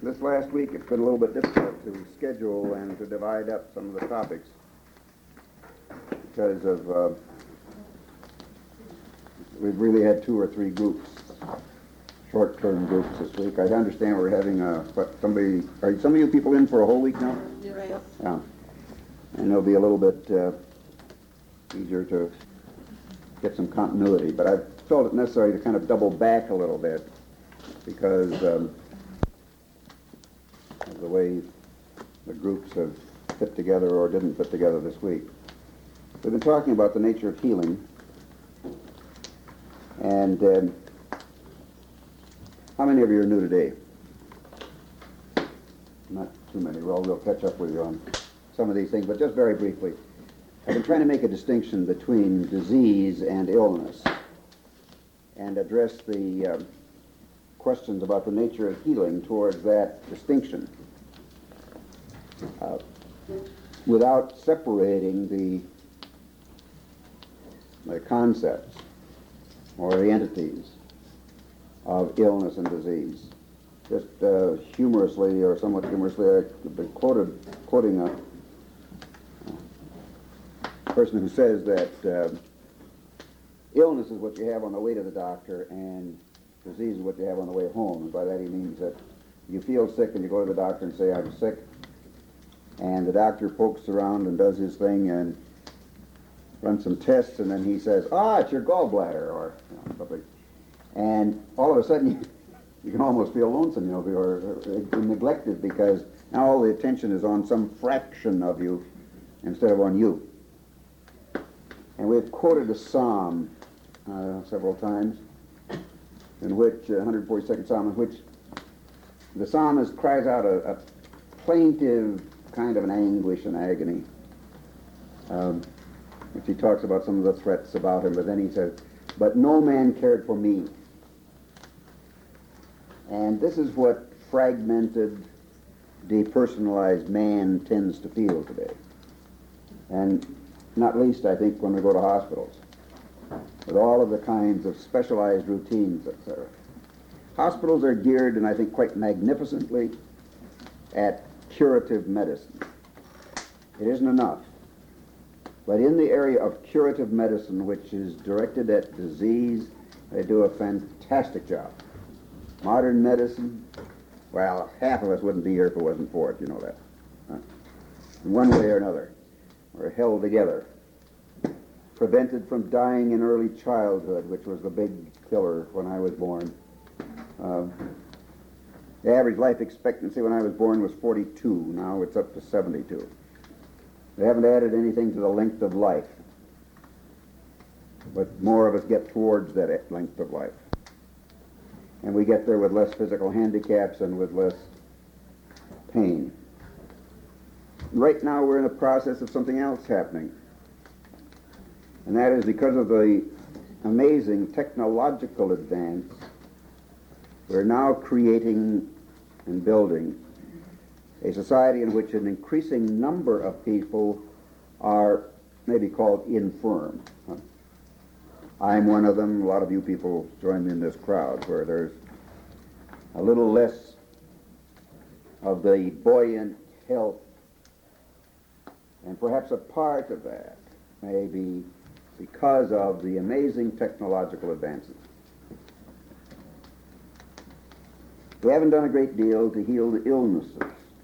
This last week it's been a little bit difficult to schedule and to divide up some of the topics because of we've really had 2 or 3 groups, short-term groups this week. I understand we're having are some of you people in for a whole week now? Right. Yeah. And it'll be a little bit easier to get some continuity, but I felt it necessary to kind of double back a little bit because of the way the groups have fit together or didn't fit together this week. We've been talking about the nature of healing, and how many of you are new today? Not too many. Well, we'll catch up with you on some of these things, but just very briefly. I've been trying to make a distinction between disease and illness and address the questions about the nature of healing towards that distinction without separating the concepts or the entities of illness and disease. Just humorously or somewhat humorously, I've been quoting a person who says that illness is what you have on the way to the doctor and disease is what you have on the way home. And by that he means that you feel sick and you go to the doctor and say, I'm sick. And the doctor pokes around and does his thing and runs some tests, and then he says, it's your gallbladder, or something. And all of a sudden you can almost feel lonesome, or neglected, because now all the attention is on some fraction of you instead of on you. And we've quoted a psalm several times, in which, 142nd Psalm, in which the psalmist cries out a plaintive kind of an anguish and agony, which he talks about some of the threats about him, but then he says, but no man cared for me. And this is what fragmented, depersonalized man tends to feel today. And not least, I think, when we go to hospitals, with all of the kinds of specialized routines, etc. Hospitals are geared, and I think quite magnificently, at curative medicine. It isn't enough. But in the area of curative medicine, which is directed at disease, they do a fantastic job. Modern medicine, well, half of us wouldn't be here if it wasn't for it, you know that. In one way or another, we're held together. Prevented from dying in early childhood, which was the big killer when I was born. The average life expectancy when I was born was 42. Now it's up to 72. They haven't added anything to the length of life, but more of us get towards that length of life. And we get there with less physical handicaps and with less pain. Right now we're in the process of something else happening. And that is because of the amazing technological advance, we're now creating and building a society in which an increasing number of people are maybe called infirm. I'm one of them. A lot of you people join me in this crowd where there's a little less of the buoyant health, and perhaps a part of that may be because of the amazing technological advances. We haven't done a great deal to heal the illnesses.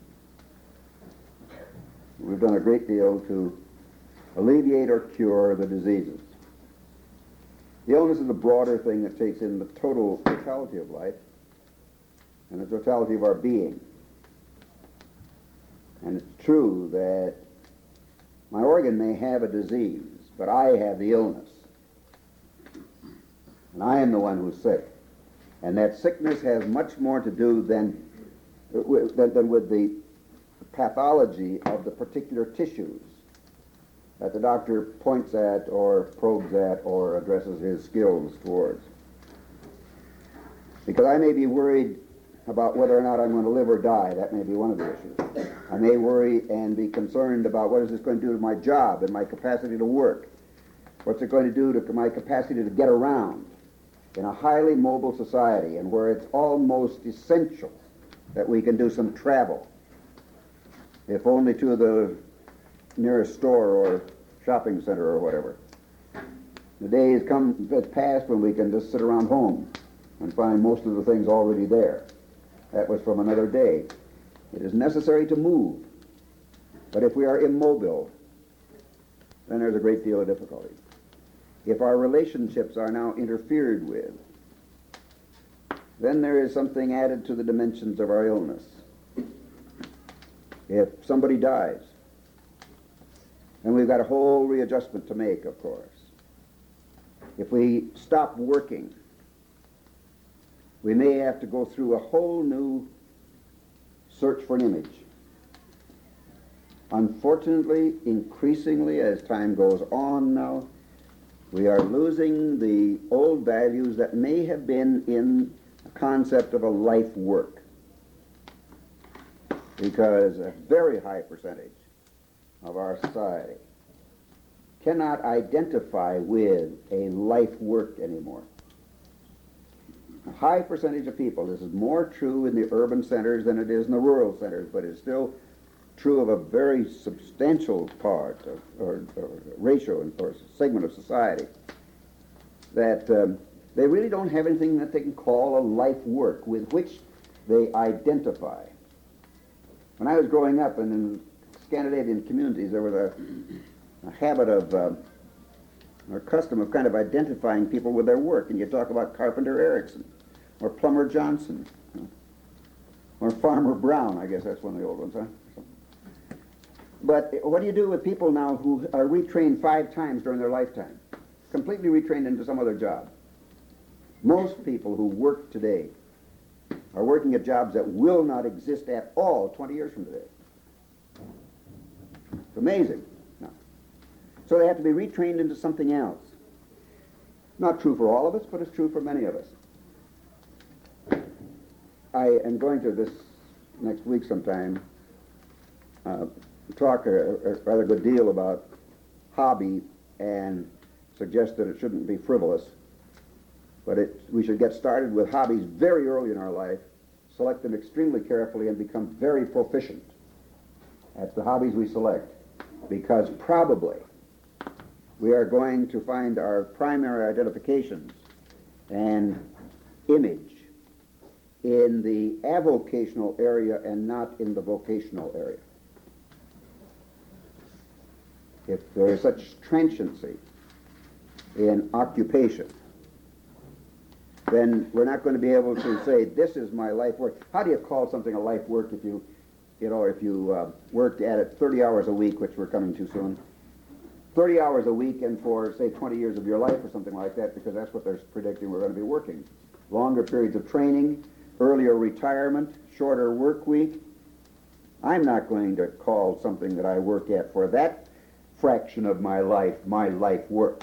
We've done a great deal to alleviate or cure the diseases. The illness is a broader thing that takes in the totality of life and the totality of our being. And it's true that my organ may have a disease, but I have the illness. And I am the one who's sick. And that sickness has much more to do than with the pathology of the particular tissues that the doctor points at or probes at or addresses his skills towards. Because I may be worried about whether or not I'm going to live or die. That may be one of the issues. I may worry and be concerned about what is this going to do to my job and my capacity to work. What's it going to do to my capacity to get around in a highly mobile society and where it's almost essential that we can do some travel, if only to the nearest store or shopping center or whatever. The day has passed when we can just sit around home and find most of the things already there. That was from another day. It is necessary to move, but if we are immobile, then there's a great deal of difficulty. If our relationships are now interfered with, then there is something added to the dimensions of our illness. If somebody dies, then we've got a whole readjustment to make, of course. If we stop working, we may have to go through a whole new search for an image. Unfortunately, increasingly, as time goes on now, we are losing the old values that may have been in the concept of a life work, because a very high percentage of our society cannot identify with a life work anymore. A high percentage of people, this is more true in the urban centers than it is in the rural centers, but it's still true of a very substantial part of, or ratio or segment of society, that they really don't have anything that they can call a life work with which they identify. When I was growing up and in Scandinavian communities, there was a habit of, or custom of kind of identifying people with their work, and you talk about Carpenter Erickson, or Plumber Johnson, or Farmer Brown. I guess that's one of the old ones, huh? But what do you do with people now who are retrained 5 times during their lifetime? Completely retrained into some other job. Most people who work today are working at jobs that will not exist at all 20 years from today. It's amazing. No. So they have to be retrained into something else. Not true for all of us, but it's true for many of us. I am going to this next week sometime talk a rather good deal about hobby and suggest that it shouldn't be frivolous, but we should get started with hobbies very early in our life, select them extremely carefully, and become very proficient at the hobbies we select, because probably we are going to find our primary identifications and image in the avocational area and not in the vocational area. If there is such transiency in occupation, then we're not going to be able to say, this is my life work. How do you call something a life work if you worked at it 30 hours a week, which we're coming to soon, 30 hours a week and for, say, 20 years of your life or something like that, because that's what they're predicting we're going to be working. Longer periods of training, earlier retirement, shorter work week. I'm not going to call something that I work at for that fraction of my life work.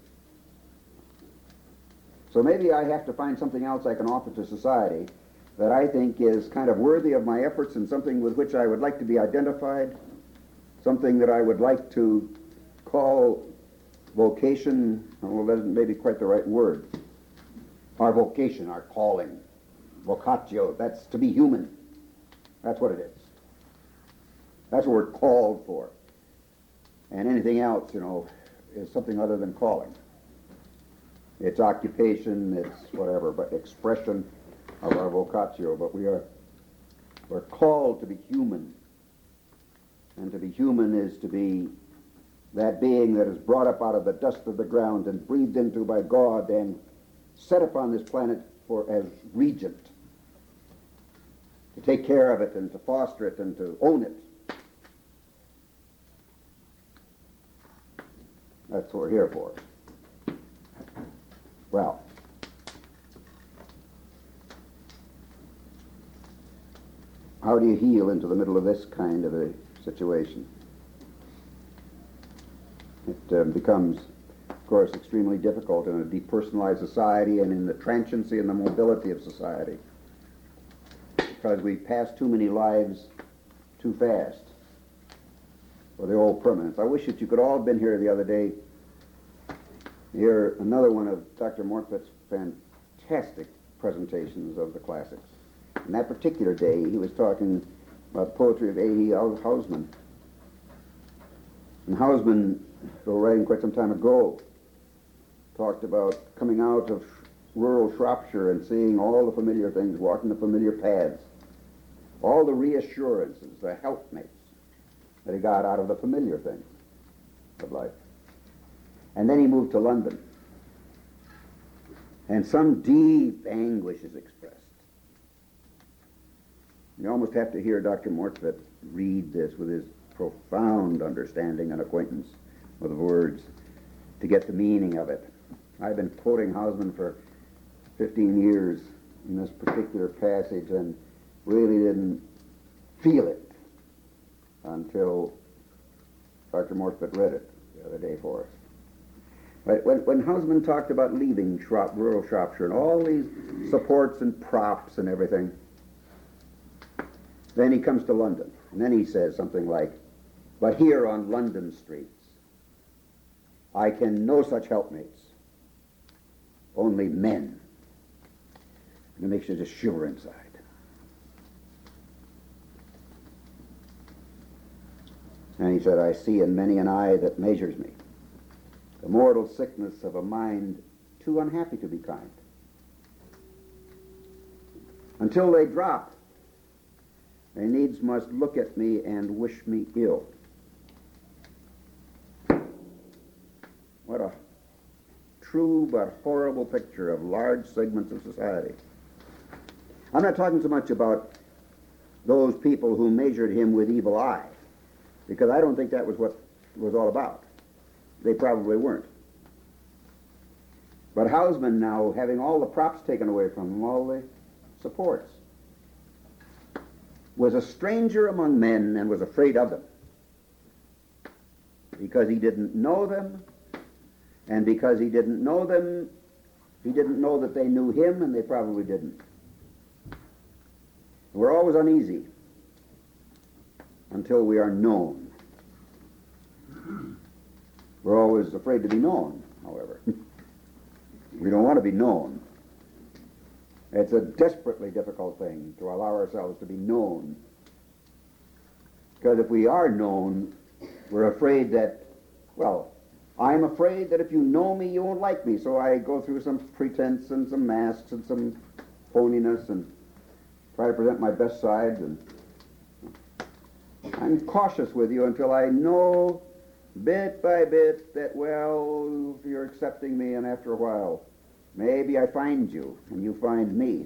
So maybe I have to find something else I can offer to society that I think is kind of worthy of my efforts and something with which I would like to be identified, something that I would like to call vocation. Well, that isn't maybe quite the right word. Our vocation, our calling, vocatio, that's to be human. That's what it is. That's what we're called for. And anything else, is something other than calling. It's occupation, it's whatever, but expression of our vocatio. But we're called to be human. And to be human is to be that being that is brought up out of the dust of the ground and breathed into by God and set upon this planet as regent, to take care of it and to foster it and to own it. That's what we're here for. Well, how do you heal into the middle of this kind of a situation? It becomes, of course, extremely difficult in a depersonalized society and in the transiency and the mobility of society, because we pass too many lives too fast for the old permanence. I wish that you could all have been here the other day. Hear another one of Dr. Mortvett's fantastic presentations of the classics. And that particular day, he was talking about the poetry of A.E. Housman. And Housman, who was writing quite some time ago, talked about coming out of rural Shropshire and seeing all the familiar things, walking the familiar paths, all the reassurances, the helpmates that he got out of the familiar things of life. And then he moved to London. And some deep anguish is expressed. You almost have to hear Dr. Mortvedt read this with his profound understanding and acquaintance with the words to get the meaning of it. I've been quoting Housman for 15 years in this particular passage and really didn't feel it until Dr. Mortvedt read it the other day for us. But when Housman talked about leaving rural Shropshire and all these supports and props and everything, then he comes to London, and then he says something like, "But here on London streets, I can no such helpmates, only men." And it makes you just shiver inside. And he said, "I see in many an eye that measures me the mortal sickness of a mind too unhappy to be kind. Until they drop, they needs must look at me and wish me ill." What a true but horrible picture of large segments of society. I'm not talking so much about those people who measured him with evil eye, because I don't think that was what it was all about. They probably weren't. But Housman now, having all the props taken away from him, all the supports, was a stranger among men and was afraid of them. Because he didn't know them, and because he didn't know them, he didn't know that they knew him, and they probably didn't. We're always uneasy until we are known. We're always afraid to be known, however. We don't want to be known. It's a desperately difficult thing to allow ourselves to be known. Because if we are known, we're afraid that, well, I'm afraid that if you know me, you won't like me. So I go through some pretense and some masks and some phoniness and try to present my best side. And I'm cautious with you until I know bit by bit that, well, you're accepting me, and after a while, maybe I find you and you find me.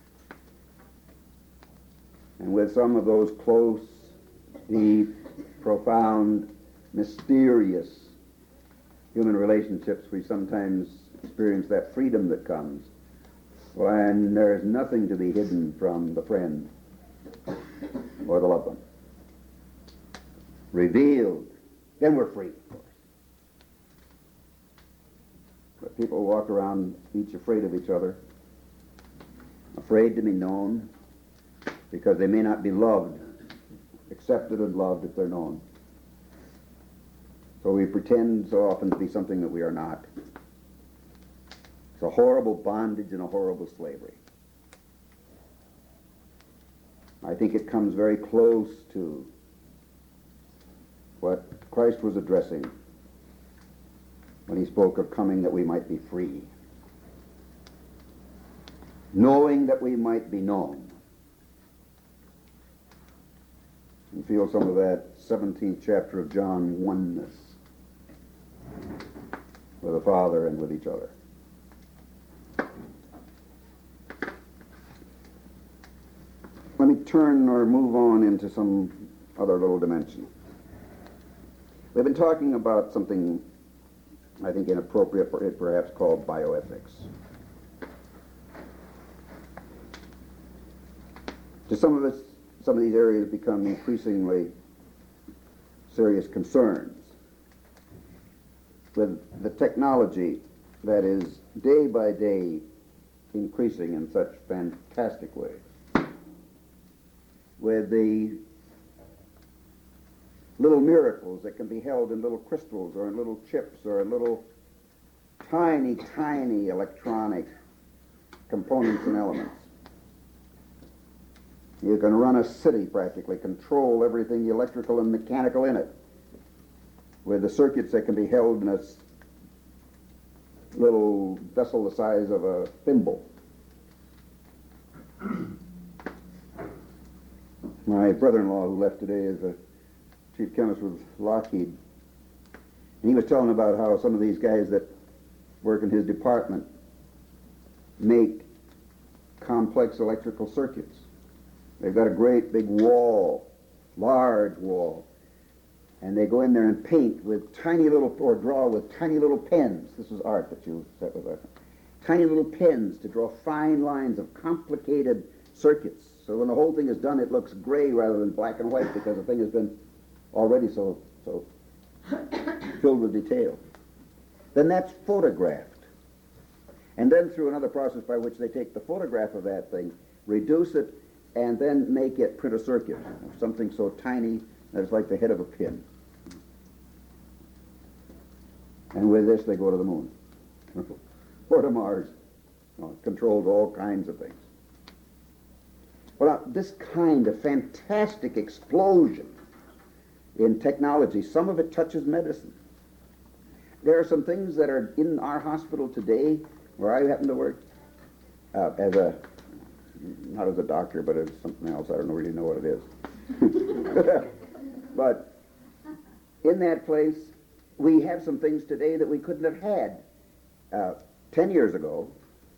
And with some of those close, deep, profound, mysterious human relationships, we sometimes experience that freedom that comes when there is nothing to be hidden from the friend or the loved one. Revealed, then we're free, of course. But people walk around each afraid of each other, afraid to be known, because they may not be loved, accepted and loved if they're known. So we pretend so often to be something that we are not. It's a horrible bondage and a horrible slavery. I think it comes very close to what Christ was addressing when he spoke of coming that we might be free. Knowing that we might be known. And feel some of that 17th chapter of John oneness with the Father and with each other. Let me turn or move on into some other little dimension. We've been talking about something, I think, inappropriate, perhaps called bioethics. To some of these areas become increasingly serious concerns with the technology that is day by day increasing in such fantastic ways, with the little miracles that can be held in little crystals or in little chips or in little tiny, tiny electronic components and elements. You can run a city practically, control everything electrical and mechanical in it with the circuits that can be held in a little vessel the size of a thimble. My brother-in-law, who left today, is a chief chemist with Lockheed. And he was telling about how some of these guys that work in his department make complex electrical circuits. They've got a great big wall, large wall, and they go in there and paint with tiny little, or draw with tiny little pens. This is art that you set with us. Tiny little pens to draw fine lines of complicated circuits. So when the whole thing is done, it looks gray rather than black and white because the thing has been already so filled with detail. Then that's photographed. And then through another process by which they take the photograph of that thing, reduce it, and then make it print a circuit of something so tiny that it's like the head of a pin. And with this, they go to the moon or to Mars. It controls all kinds of things. Well, this kind of fantastic explosion in technology, some of it touches medicine. There are some things that are in our hospital today where I happen to work not as a doctor, but as something else. I don't really know what it is. But in that place, we have some things today that we couldn't have had 10 years ago,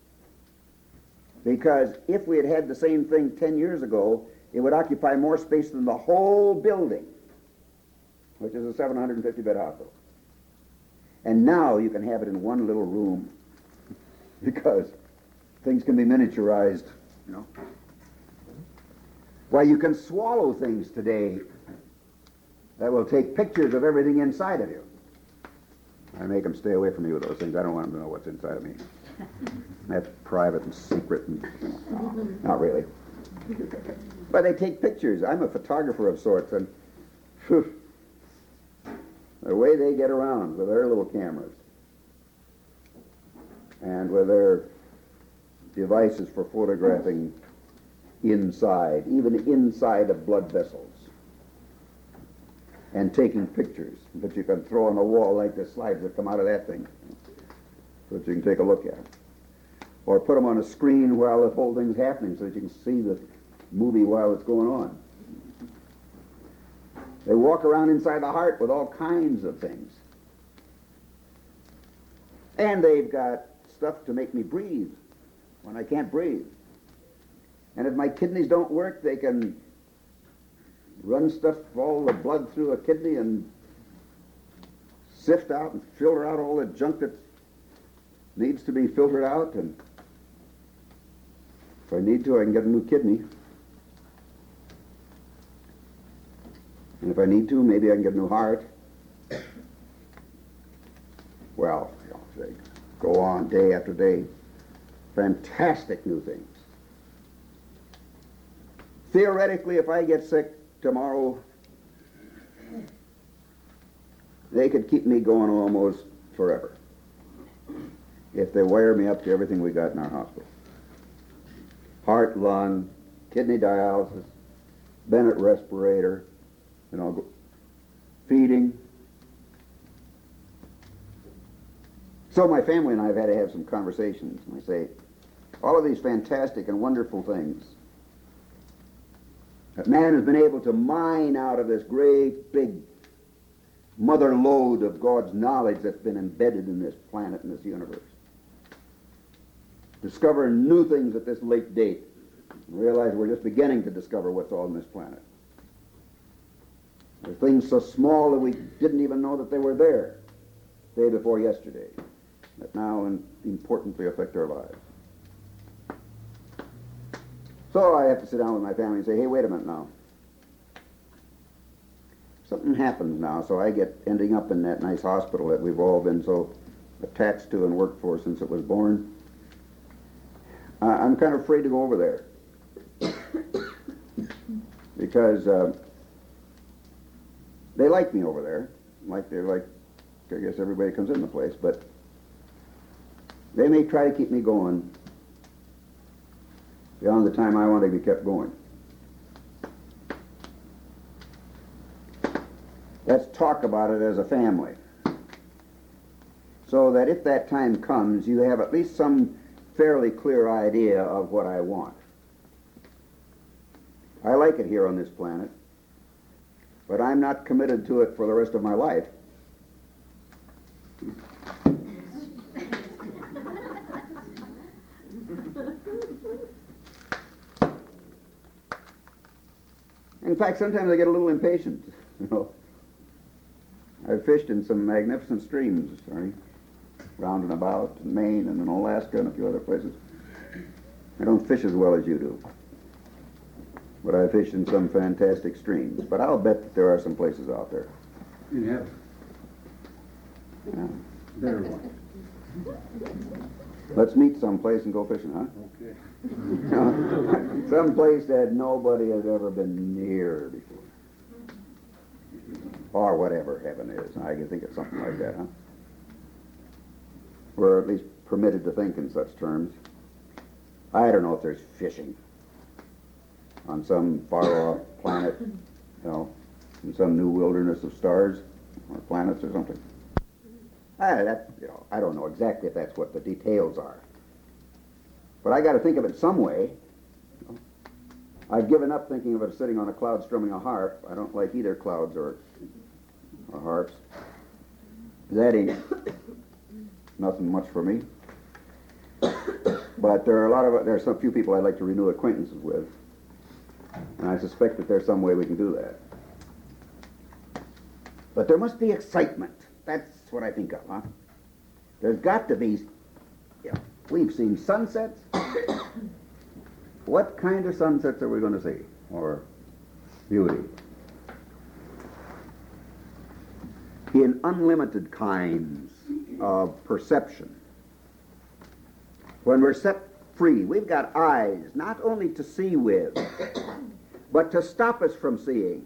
because if we had had the same thing 10 years ago, it would occupy more space than the whole building, which is a 750-bed hospital. And now you can have it in one little room because things can be miniaturized, you know. Why, you can swallow things today that will take pictures of everything inside of you. I make them stay away from me with those things. I don't want them to know what's inside of me. That's private and secret, and not really. But they take pictures. I'm a photographer of sorts, and the way they get around with their little cameras and with their devices for photographing inside, even inside of blood vessels, and taking pictures that you can throw on the wall like the slides that come out of that thing, so that you can take a look at. Or put them on a screen while the whole thing's happening so that you can see the movie while it's going on. They walk around inside the heart with all kinds of things. And they've got stuff to make me breathe when I can't breathe. And if my kidneys don't work, they can run stuff, all the blood through a kidney and sift out and filter out all the junk that needs to be filtered out. And if I need to, I can get a new kidney. And if I need to, maybe I can get a new heart. Well, they go on day after day. Fantastic new things. Theoretically, if I get sick tomorrow, they could keep me going almost forever if they wire me up to everything we got in our hospital. Heart, lung, kidney dialysis, Bennett respirator, feeding. So my family and I have had to have some conversations, and I say, all of these fantastic and wonderful things that man has been able to mine out of this great big mother lode of God's knowledge that's been embedded in this planet and this universe. Discover new things at this late date. Realize we're just beginning to discover what's all on this planet. There are things so small that we didn't even know that they were there day before yesterday, that now importantly affect our lives. So I have to sit down with my family and say, hey, wait a minute now. Something happens now, so I get ending up in that nice hospital that we've all been so attached to and worked for since it was born. I'm kind of afraid to go over there because they like me over there, I guess everybody comes in the place, but they may try to keep me going beyond the time I want to be kept going. Let's talk about it as a family, so that if that time comes, you have at least some fairly clear idea of what I want. I like it here on this planet, but I'm not committed to it for the rest of my life. In fact, sometimes I get a little impatient. I've fished in some magnificent streams, round and about in Maine and in Alaska and a few other places. I don't fish as well as you do, but I fish in some fantastic streams. But I'll bet that there are some places out there. In heaven. Yeah. Better one. Let's meet someplace and go fishing, huh? Okay. Some place that nobody has ever been near before. Or whatever heaven is. I can think of something like that, huh? We're at least permitted to think in such terms. I don't know if there's fishing on some far-off planet, in some new wilderness of stars or planets or something. I don't know exactly if that's what the details are. But I got to think of it some way. I've given up thinking of it sitting on a cloud strumming a harp. I don't like either clouds or harps. That ain't nothing much for me. But there are some few people I'd like to renew acquaintances with, and I suspect that there's some way we can do that. But there must be excitement. That's what I think of, huh? There's got to be. We've seen sunsets. What kind of sunsets are we going to see? Or beauty? In unlimited kinds of perception. When we're set free, we've got eyes not only to see with, but to stop us from seeing.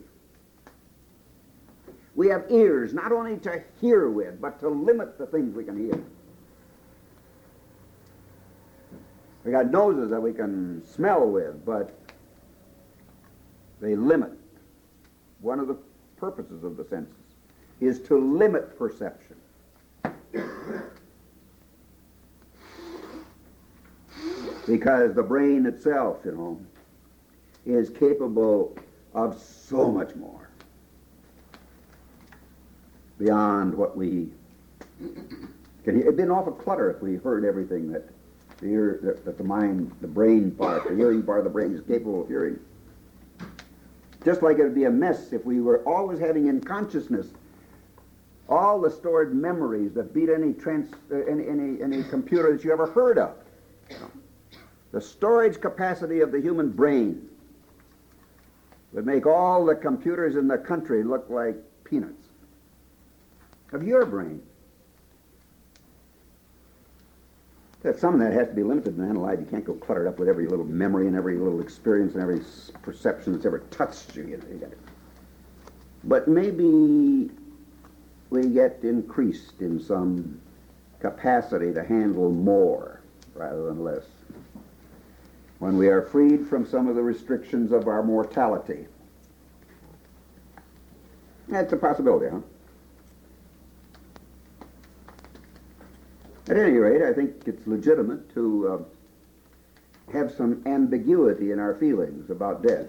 We have ears not only to hear with, but to limit the things we can hear. We got noses that we can smell with, but they limit. One of the purposes of the senses is to limit perception. Because the brain itself, is capable of so much more beyond what we can hear. It'd be an awful clutter if we heard everything that the mind, the brain part, the hearing part of the brain is capable of hearing. Just like it would be a mess if we were always having in consciousness all the stored memories that beat any computer that you ever heard of. The storage capacity of the human brain would make all the computers in the country look like peanuts. Of your brain. Some of that has to be limited and analyzed. You can't go cluttered up with every little memory and every little experience and every perception that's ever touched you. But maybe we get increased in some capacity to handle more rather than less. When we are freed from some of the restrictions of our mortality. That's a possibility, huh? At any rate, I think it's legitimate to have some ambiguity in our feelings about death.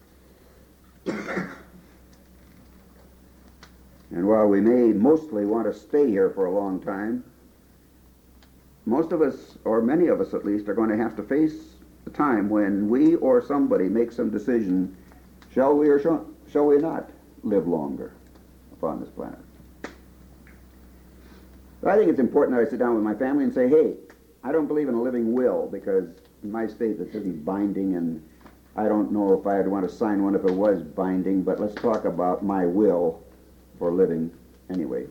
And while we may mostly want to stay here for a long time, most of us, or many of us at least, are going to have to face a time when we or somebody makes some decision, shall we or shall we not live longer upon this planet? I think it's important that I sit down with my family and say, hey, I don't believe in a living will, because in my state this isn't binding, and I don't know if I'd want to sign one if it was binding, but let's talk about my will for living anyway.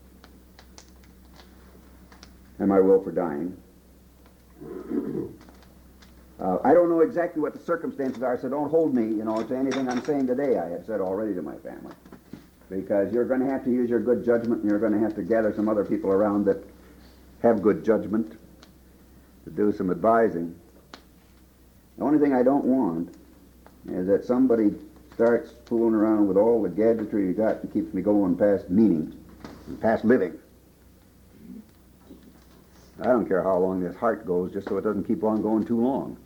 And my will for dying. I don't know exactly what the circumstances are, so don't hold me, to anything I'm saying today. I have said already to my family. Because you're going to have to use your good judgment, and you're going to have to gather some other people around that have good judgment to do some advising. The only thing I don't want is that somebody starts fooling around with all the gadgetry you got and keeps me going past meaning, and past living. I don't care how long this heart goes, just so it doesn't keep on going too long.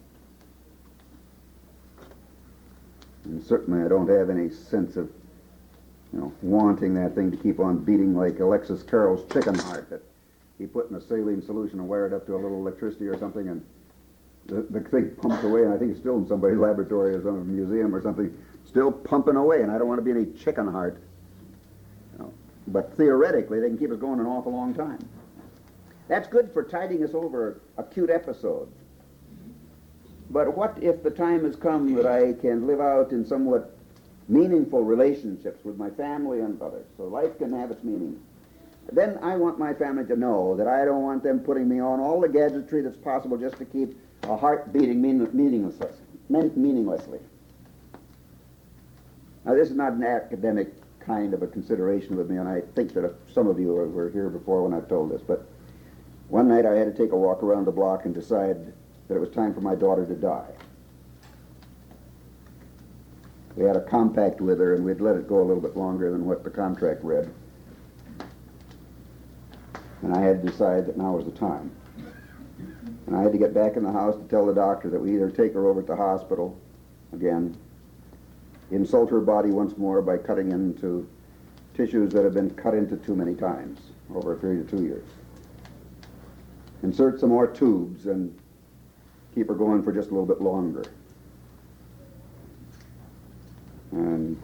And certainly I don't have any sense of, wanting that thing to keep on beating like Alexis Carrol's chicken heart that he put in a saline solution and wired up to a little electricity or something, and the thing pumps away, and I think it's still in somebody's laboratory or some museum or something, still pumping away, and I don't want to be any chicken heart. But theoretically, they can keep us going an awful long time. That's good for tiding us over acute episodes. But what if the time has come that I can live out in somewhat meaningful relationships with my family and others, so life can have its meaning? Then I want my family to know that I don't want them putting me on all the gadgetry that's possible just to keep a heart beating meaninglessly. Now, this is not an academic kind of a consideration with me, and I think that some of you were here before when I've told this, but one night I had to take a walk around the block and decide that it was time for my daughter to die. We had a compact with her, and we'd let it go a little bit longer than what the contract read. And I had to decide that now was the time. And I had to get back in the house to tell the doctor that we either take her over to the hospital again, insult her body once more by cutting into tissues that have been cut into too many times over a period of 2 years, insert some more tubes, and keep her going for just a little bit longer. And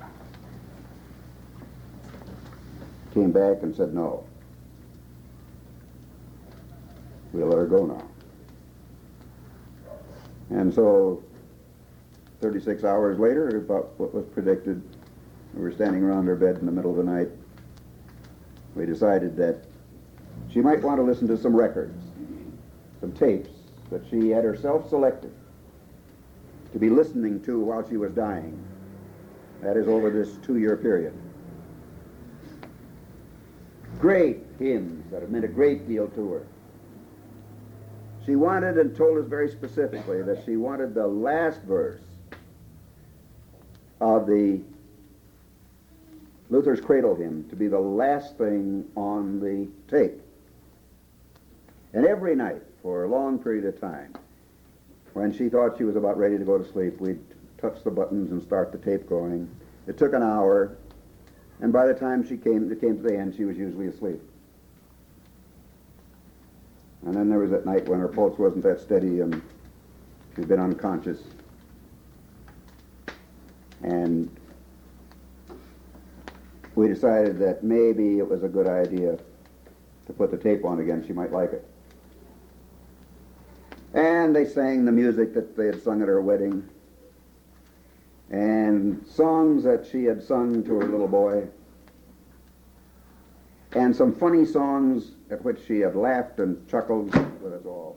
came back and said, no, we'll let her go now. And so 36 hours later, about what was predicted, we were standing around her bed in the middle of the night. We decided that she might want to listen to some records, some tapes that she had herself selected to be listening to while she was dying. That is over this 2-year period. Great hymns that have meant a great deal to her. She wanted and told us very specifically that she wanted the last verse of the Luther's Cradle hymn to be the last thing on the tape. And every night, for a long period of time, when she thought she was about ready to go to sleep, we'd touch the buttons and start the tape going. It took an hour, and by the time it came to the end, she was usually asleep. And then there was that night when her pulse wasn't that steady and she'd been unconscious. And we decided that maybe it was a good idea to put the tape on again. She might like it. And they sang the music that they had sung at her wedding, and songs that she had sung to her little boy, and some funny songs at which she had laughed and chuckled with us all.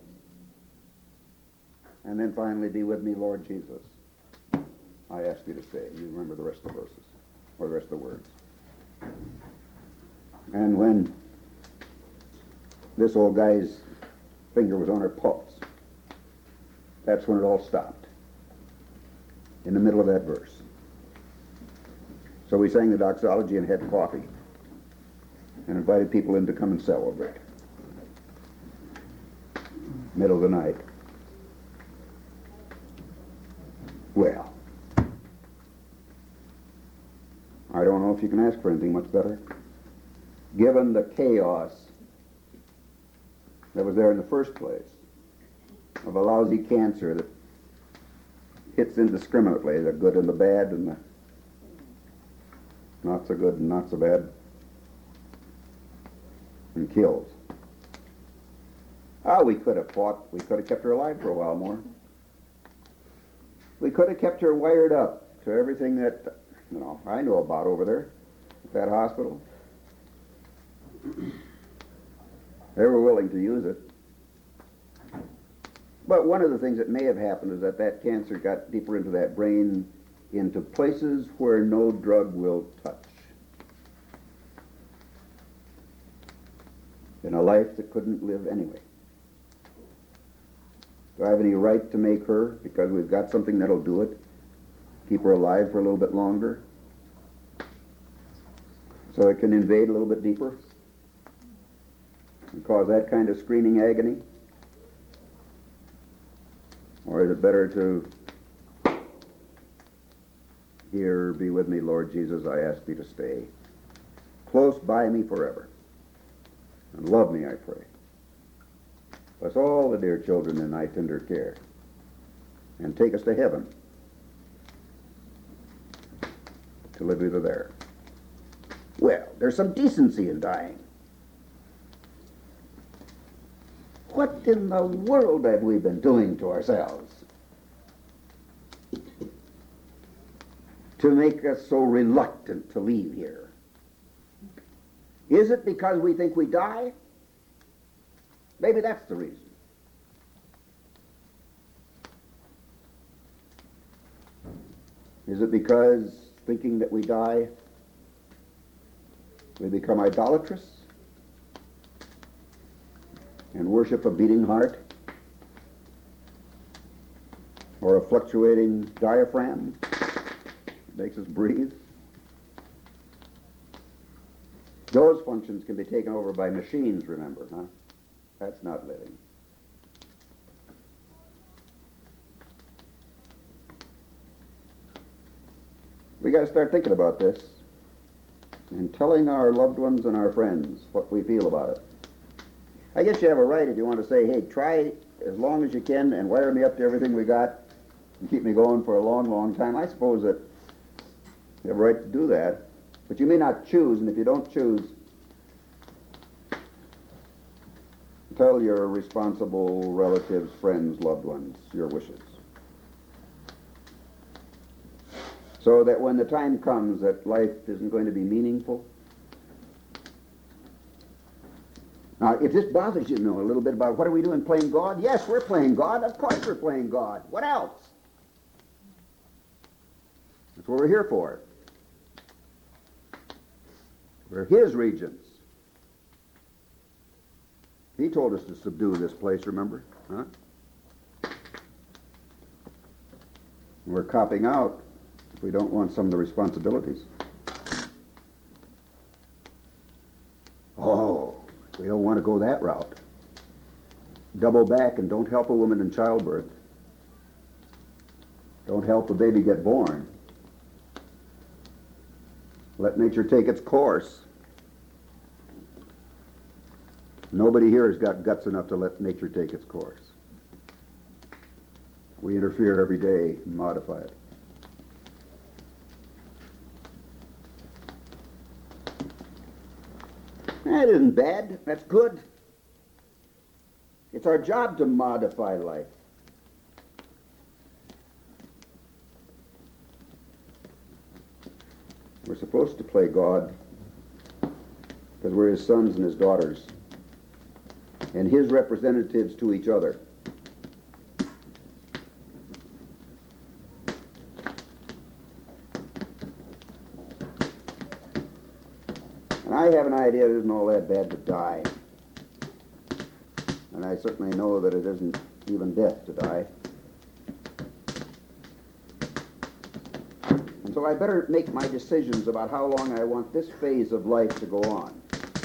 And then finally, "Be with me, Lord Jesus," I ask you to say. You remember the rest of the verses, or the rest of the words. And when this old guy's finger was on her pulse, that's when it all stopped, in the middle of that verse. So we sang the doxology and had coffee, and invited people in to come and celebrate. Middle of the night. Well, I don't know if you can ask for anything much better. Given the chaos that was there in the first place, of a lousy cancer that hits indiscriminately, the good and the bad and the not so good and not so bad, and kills. We could have fought. We could have kept her alive for a while more. We could have kept her wired up to everything that, I know about over there at that hospital. They were willing to use it. But one of the things that may have happened is that cancer got deeper into that brain, into places where no drug will touch. In a life that couldn't live anyway. Do I have any right to make her, because we've got something that'll do it, keep her alive for a little bit longer, so it can invade a little bit deeper and cause that kind of screaming agony? Or is it better to hear, be with me, Lord Jesus, I ask thee to stay close by me forever, and love me, I pray. Bless all the dear children in thy tender care, and take us to heaven to live either there. Well, there's some decency in dying. What in the world have we been doing to ourselves to make us so reluctant to leave here? Is it because we think we die? Maybe that's the reason. Is it because thinking that we die, we become idolatrous and worship a beating heart or a fluctuating diaphragm that makes us breathe? Those functions can be taken over by machines, remember, huh? That's not living. We got to start thinking about this and telling our loved ones and our friends what we feel about it. I guess you have a right if you want to say, hey, try as long as you can and wire me up to everything we got and keep me going for a long, long time. I suppose that you have a right to do that. But you may not choose, and if you don't choose, tell your responsible relatives, friends, loved ones, your wishes. So that when the time comes that life isn't going to be meaningful. Now, if this bothers you to know a little bit about what are we doing, playing God? Yes, we're playing God. Of course we're playing God. What else? That's what we're here for. We're His regents. He told us to subdue this place, remember? Huh? We're copping out if we don't want some of the responsibilities. Oh, we don't want to go that route. Double back and don't help a woman in childbirth. Don't help a baby get born. Let nature take its course. Nobody here has got guts enough to let nature take its course. We interfere every day and modify it. That isn't bad. That's good. It's our job to modify life. We're supposed to play God because we're His sons and His daughters and His representatives to each other. And I have an idea it isn't all that bad to die. And I certainly know that it isn't even death to die. And so I better make my decisions about how long I want this phase of life to go on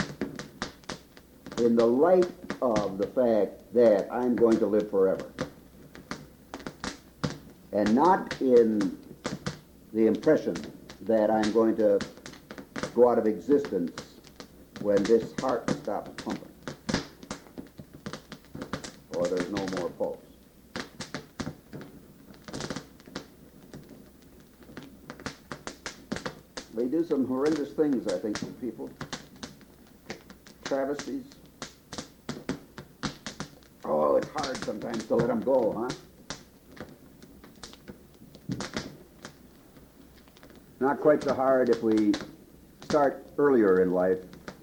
in the light of the fact that I'm going to live forever. And not in the impression that I'm going to go out of existence when this heart stops pumping or there's no more pulse. They do some horrendous things, I think, to people. Travesties. Oh, it's hard sometimes to let them go, huh? Not quite so hard if we start earlier in life,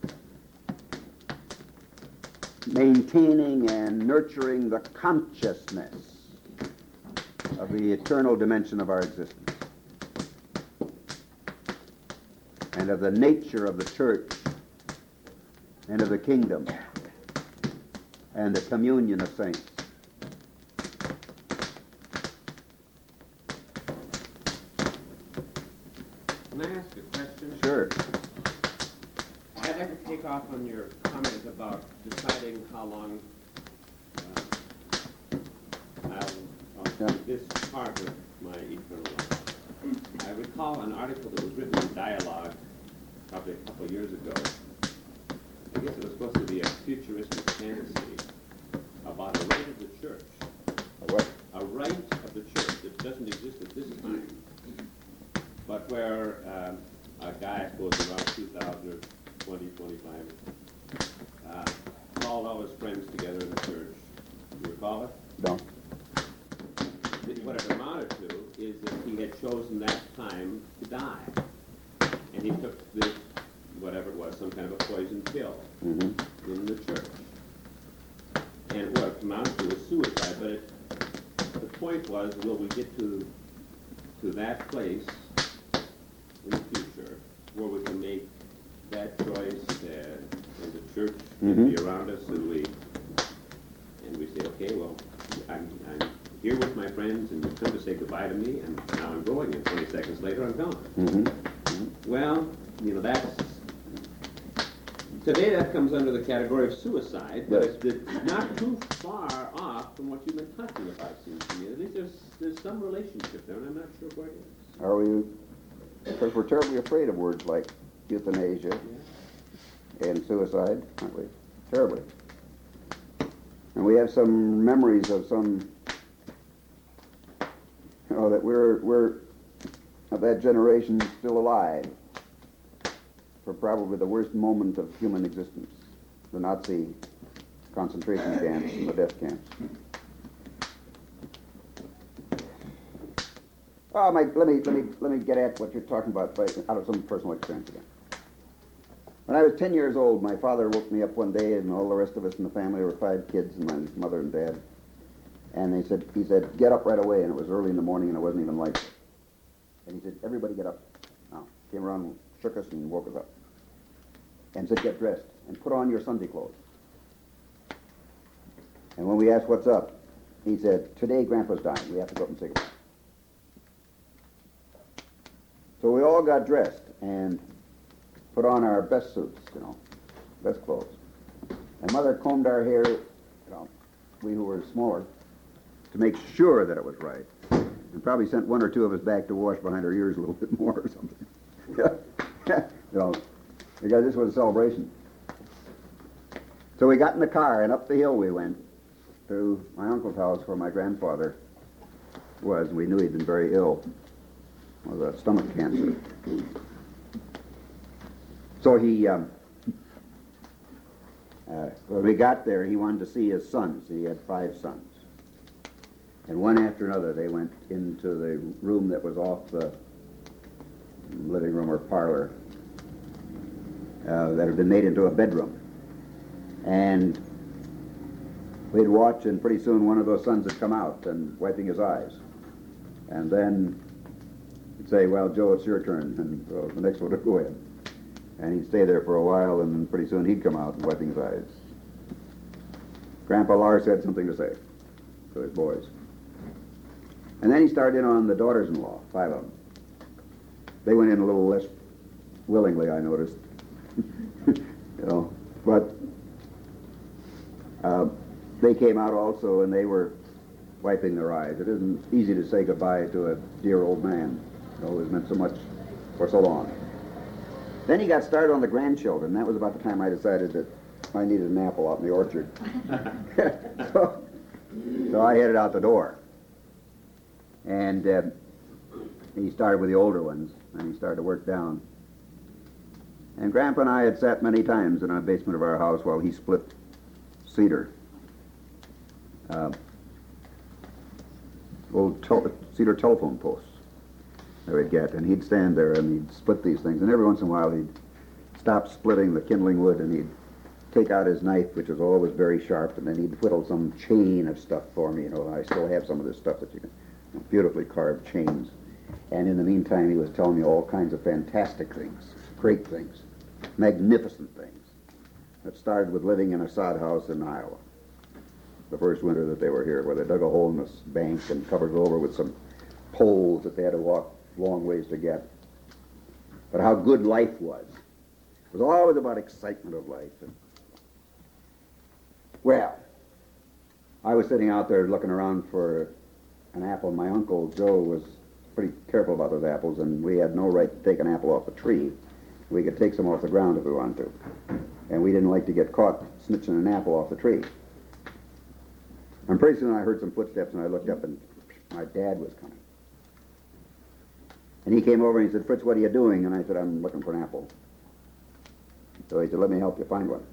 maintaining and nurturing the consciousness of the eternal dimension of our existence and of the nature of the church and of the kingdom and the communion of saints. Can I ask a question? Sure. I'd like to take off on your comment about deciding how long I'll Yeah. this part of my eternal life. I recall an article that was written in Dialogue probably a couple of years ago. I guess it was supposed to be a futuristic fantasy about a rite of the church. What? A rite of the church that doesn't exist at this time, but where a guy, I suppose around 2000 or 20, 25, called all his friends together in the church. You recall it? No. What it amounted to is that he had chosen that time to die. And he took this, whatever it was, some kind of a poison pill Mm-hmm. in the church. And what it amounted to was suicide, but the point was, will we get to that place in the future where we can make that choice and the church can be around us and we say, okay, well, I'm here with my friends and you've come to say goodbye to me and now I'm going and 20 seconds later I'm gone. Mm-hmm. Well, today that comes under the category of suicide, but Yes. it's not too far off from what you've been talking about, seems to me. At least there's some relationship there, and I'm not sure what it is. Are we? Because we're terribly afraid of words like euthanasia and suicide, aren't we? Terribly. And we have some memories of some, that we're of that generation still alive for probably the worst moment of human existence, the Nazi concentration camps and the death camps. Oh, Mike, let me get at what you're talking about out of some personal experience again. When I was 10 years old, my father woke me up one day, and all the rest of us in the family, there were 5 kids, and my mother and dad. And he said, get up right away, and it was early in the morning, and it wasn't even light. And he said, everybody get up. Now, came around, shook us, and woke us up. And said, get dressed, and put on your Sunday clothes. And when we asked what's up, he said, today Grandpa's dying. We have to go up and say goodbye. So we all got dressed and put on our best suits, best clothes. And Mother combed our hair, we who were smaller, to make sure that it was right. And probably sent 1 or 2 of us back to wash behind our ears a little bit more or something. Because this was a celebration. So we got in the car and up the hill we went to my uncle's house where my grandfather was. We knew he'd been very ill with a stomach cancer. So when we got there, he wanted to see his sons. He had 5 sons. And one after another, they went into the room that was off the living room or parlor that had been made into a bedroom. And we'd watch, and pretty soon one of those sons would come out and wiping his eyes. And then he'd say, well, Joe, it's your turn, and the next one would go in. And he'd stay there for a while, and then pretty soon he'd come out and wiping his eyes. Grandpa Lars had something to say to his boys. And then he started in on the daughters-in-law, 5 of them. They went in a little less willingly, I noticed. But they came out also, and they were wiping their eyes. It isn't easy to say goodbye to a dear old man who always meant so much for so long. Then he got started on the grandchildren. That was about the time I decided that I needed an apple out in the orchard. So I headed out the door. And he started with the older ones, and he started to work down. And Grandpa and I had sat many times in the basement of our house while he split cedar. Old cedar telephone posts that we'd get, and he'd stand there and he'd split these things, and every once in a while he'd stop splitting the kindling wood and he'd take out his knife, which was always very sharp, and then he'd whittle some chain of stuff for me. I still have some of this stuff that you can, beautifully carved chains. And in the meantime, he was telling me all kinds of fantastic things, great things, magnificent things. It started with living in a sod house in Iowa, the first winter that they were here, where they dug a hole in this bank and covered it over with some poles that they had to walk long ways to get. but how good life was. It was always about excitement of life. Well, I was sitting out there looking around for an apple. My Uncle Joe was pretty careful about those apples, and we had no right to take an apple off the tree. We could take some off the ground if we wanted to. And we didn't like to get caught snitching an apple off the tree. And pretty soon I heard some footsteps, and I looked up, and my dad was coming. And he came over and he said, "Fritz, what are you doing?" And I said, "I'm looking for an apple." So he said, "Let me help you find one."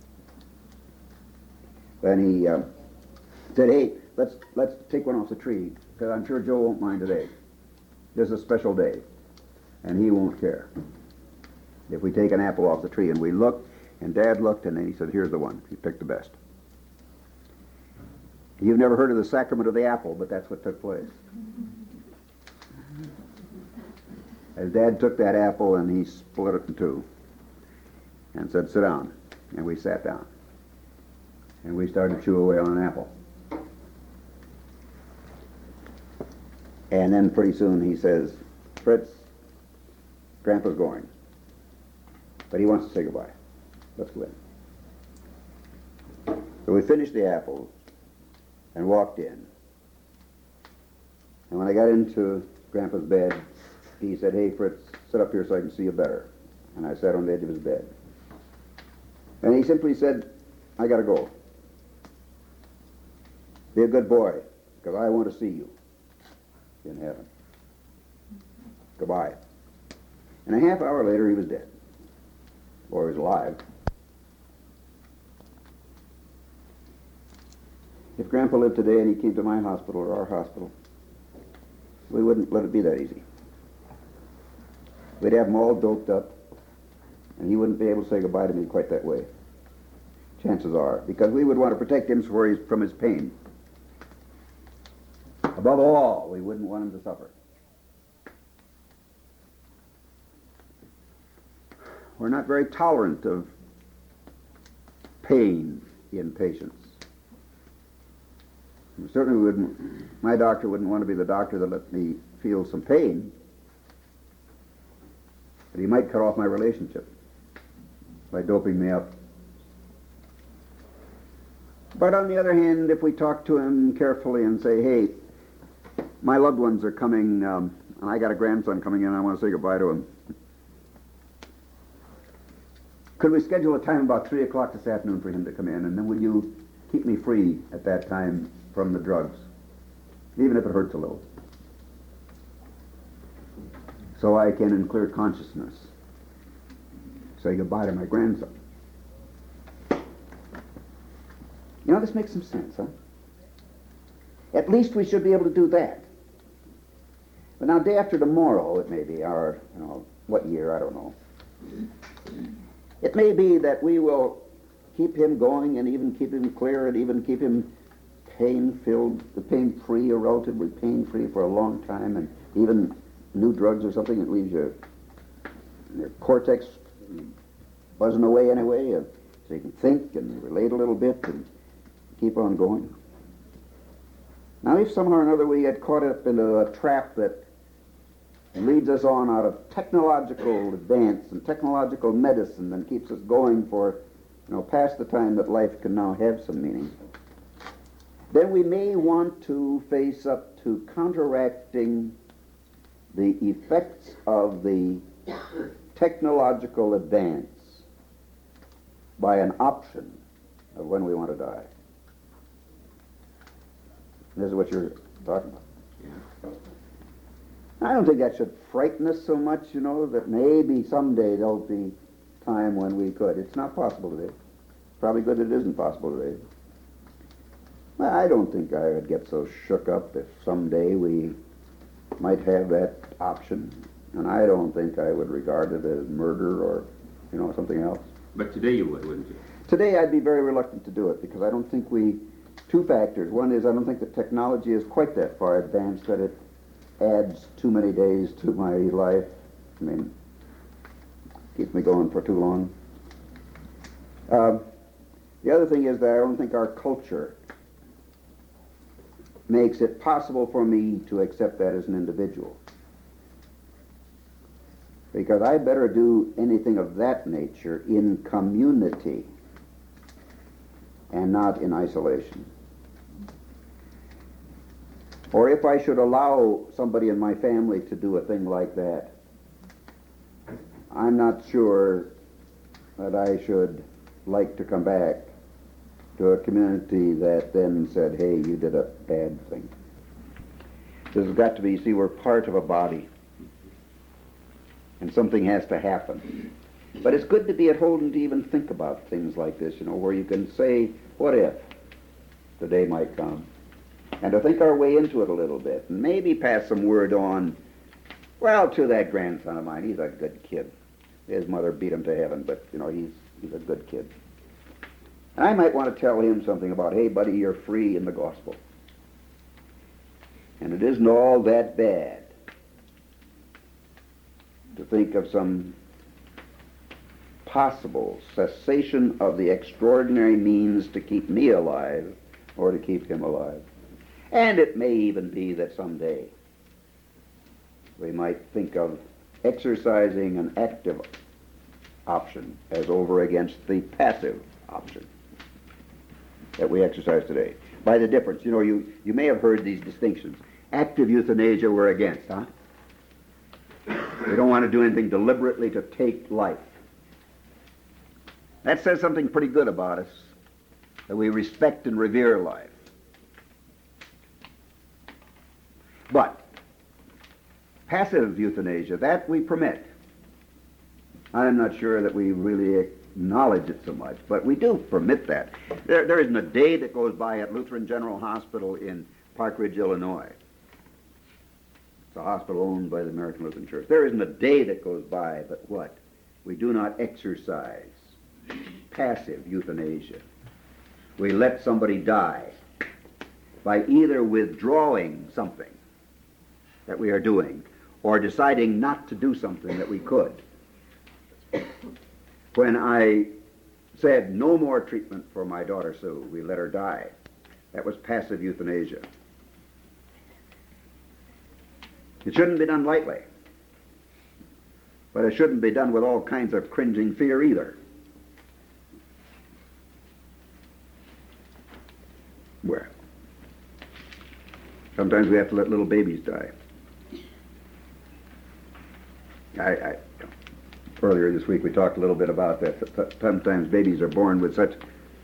Then he said, "Hey, let's take one off the tree, because I'm sure Joe won't mind today. This is a special day, and he won't care if we take an apple off the tree." And we looked, and Dad looked, and then he said, "Here's the one." He picked the best. You've never heard of the sacrament of the apple, but that's what took place. As Dad took that apple and he split it in two and said, "Sit down." And we sat down. And we started to chew away on an apple. And then pretty soon he says, "Fritz, Grandpa's going, but he wants to say goodbye. Let's go in." So we finished the apple and walked in. And when I got into Grandpa's bed, he said, "Hey, Fritz, sit up here so I can see you better." And I sat on the edge of his bed. And he simply said, "I got to go. Be a good boy, because I want to see you in heaven. Goodbye." And a half hour later, he was dead. Or he was alive. If Grandpa lived today and he came to my hospital or our hospital, we wouldn't let it be that easy. We'd have him all doped up, and he wouldn't be able to say goodbye to me quite that way. Chances are, because we would want to protect him from his pain. Above all, we wouldn't want him to suffer. We're not very tolerant of pain in patients. We certainly wouldn't, my doctor wouldn't want to be the doctor that let me feel some pain, but he might cut off my relationship by doping me up. But on the other hand, if we talk to him carefully and say, "Hey, my loved ones are coming, and I got a grandson coming in, I want to say goodbye to him. Could we schedule a time about 3 o'clock this afternoon for him to come in, and then will you keep me free at that time from the drugs, even if it hurts a little, so I can, in clear consciousness, say goodbye to my grandson?" You know, this makes some sense, huh? At least we should be able to do that. But now, day after tomorrow, it may be, or, what year, I don't know. It may be that we will keep him going and even keep him clear and even keep him pain-filled, pain-free or relatively pain-free for a long time, and even new drugs or something that leaves your cortex buzzing away anyway, so you can think and relate a little bit and keep on going. Now, if somehow or another we get caught up into a trap that leads us on out of technological advance and technological medicine and keeps us going for, past the time that life can now have some meaning, then we may want to face up to counteracting the effects of the technological advance by an option of when we want to die. This is what you're talking about. Yeah. I don't think that should frighten us so much, that maybe someday there'll be time when we could. It's not possible today. Probably good it isn't possible today. Well, I don't think I would get so shook up if someday we might have that option. And I don't think I would regard it as murder or, something else. But today you would, wouldn't you? Today I'd be very reluctant to do it because I don't think two factors. One is I don't think that technology is quite that far advanced that it adds too many days to my life. Keeps me going for too long. The other thing is that I don't think our culture makes it possible for me to accept that as an individual. Because I better do anything of that nature in community and not in isolation. Or if I should allow somebody in my family to do a thing like that, I'm not sure that I should like to come back to a community that then said, hey, you did a bad thing. This has got to be, see, we're part of a body. And something has to happen. But it's good to be at home to even think about things like this, where you can say, what if the day might come? And to think our way into it a little bit. And maybe pass some word on, well, to that grandson of mine, he's a good kid. His mother beat him to heaven, but, he's a good kid. And I might want to tell him something about, hey, buddy, you're free in the gospel. And it isn't all that bad to think of some possible cessation of the extraordinary means to keep me alive or to keep him alive. And it may even be that someday we might think of exercising an active option as over against the passive option that we exercise today. By the difference, you may have heard these distinctions. Active euthanasia we're against, huh? We don't want to do anything deliberately to take life. That says something pretty good about us, that we respect and revere life. But passive euthanasia, that we permit. I'm not sure that we really acknowledge it so much, but we do permit that. There isn't a day that goes by at Lutheran General Hospital in Park Ridge, Illinois. It's a hospital owned by the American Lutheran Church. There isn't a day that goes by but what? We do not exercise passive euthanasia. We let somebody die by either withdrawing something that we are doing or deciding not to do something that we could. When I said no more treatment for my daughter Sue, we let her die. That was passive euthanasia. It shouldn't be done lightly. But it shouldn't be done with all kinds of cringing fear either. Well, sometimes we have to let little babies die. Earlier this week we talked a little bit about that. Sometimes babies are born with such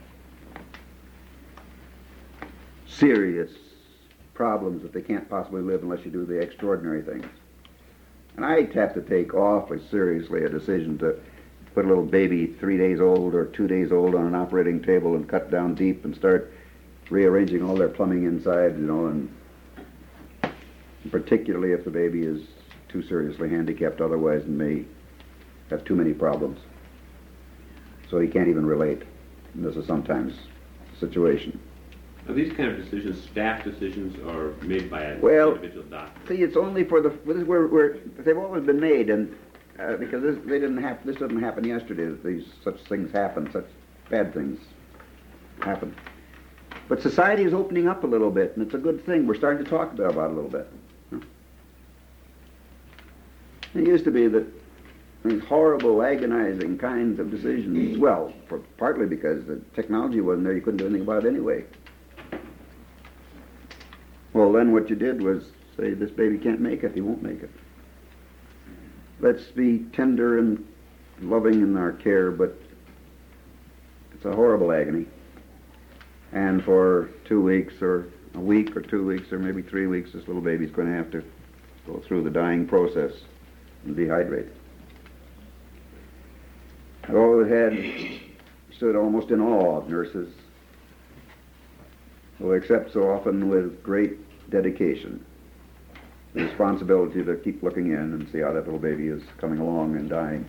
serious problems that they can't possibly live unless you do the extraordinary things. And I'd have to take awfully seriously a decision to put a little baby 3 days old or 2 days old on an operating table and cut down deep and start rearranging all their plumbing inside, and particularly if the baby is too seriously handicapped otherwise and may have too many problems. So he can't even relate. And this is sometimes the situation. Are these kind of decisions staff decisions or made by an individual doctor? See, it's only for they've always been made, and because this didn't happen yesterday. That such things happen, such bad things happen. But society is opening up a little bit, and it's a good thing. We're starting to talk about it a little bit. It used to be that these horrible, agonizing kinds of decisions, well, partly because the technology wasn't there, you couldn't do anything about it anyway. Well, then what you did was say, this baby can't make it, he won't make it. Let's be tender and loving in our care, but it's a horrible agony. And for 2 weeks or a week or 2 weeks or maybe 3 weeks, this little baby's going to have to go through the dying process and dehydrate. I always stood almost in awe of nurses who accept so often with great dedication the responsibility to keep looking in and see how that little baby is coming along and dying.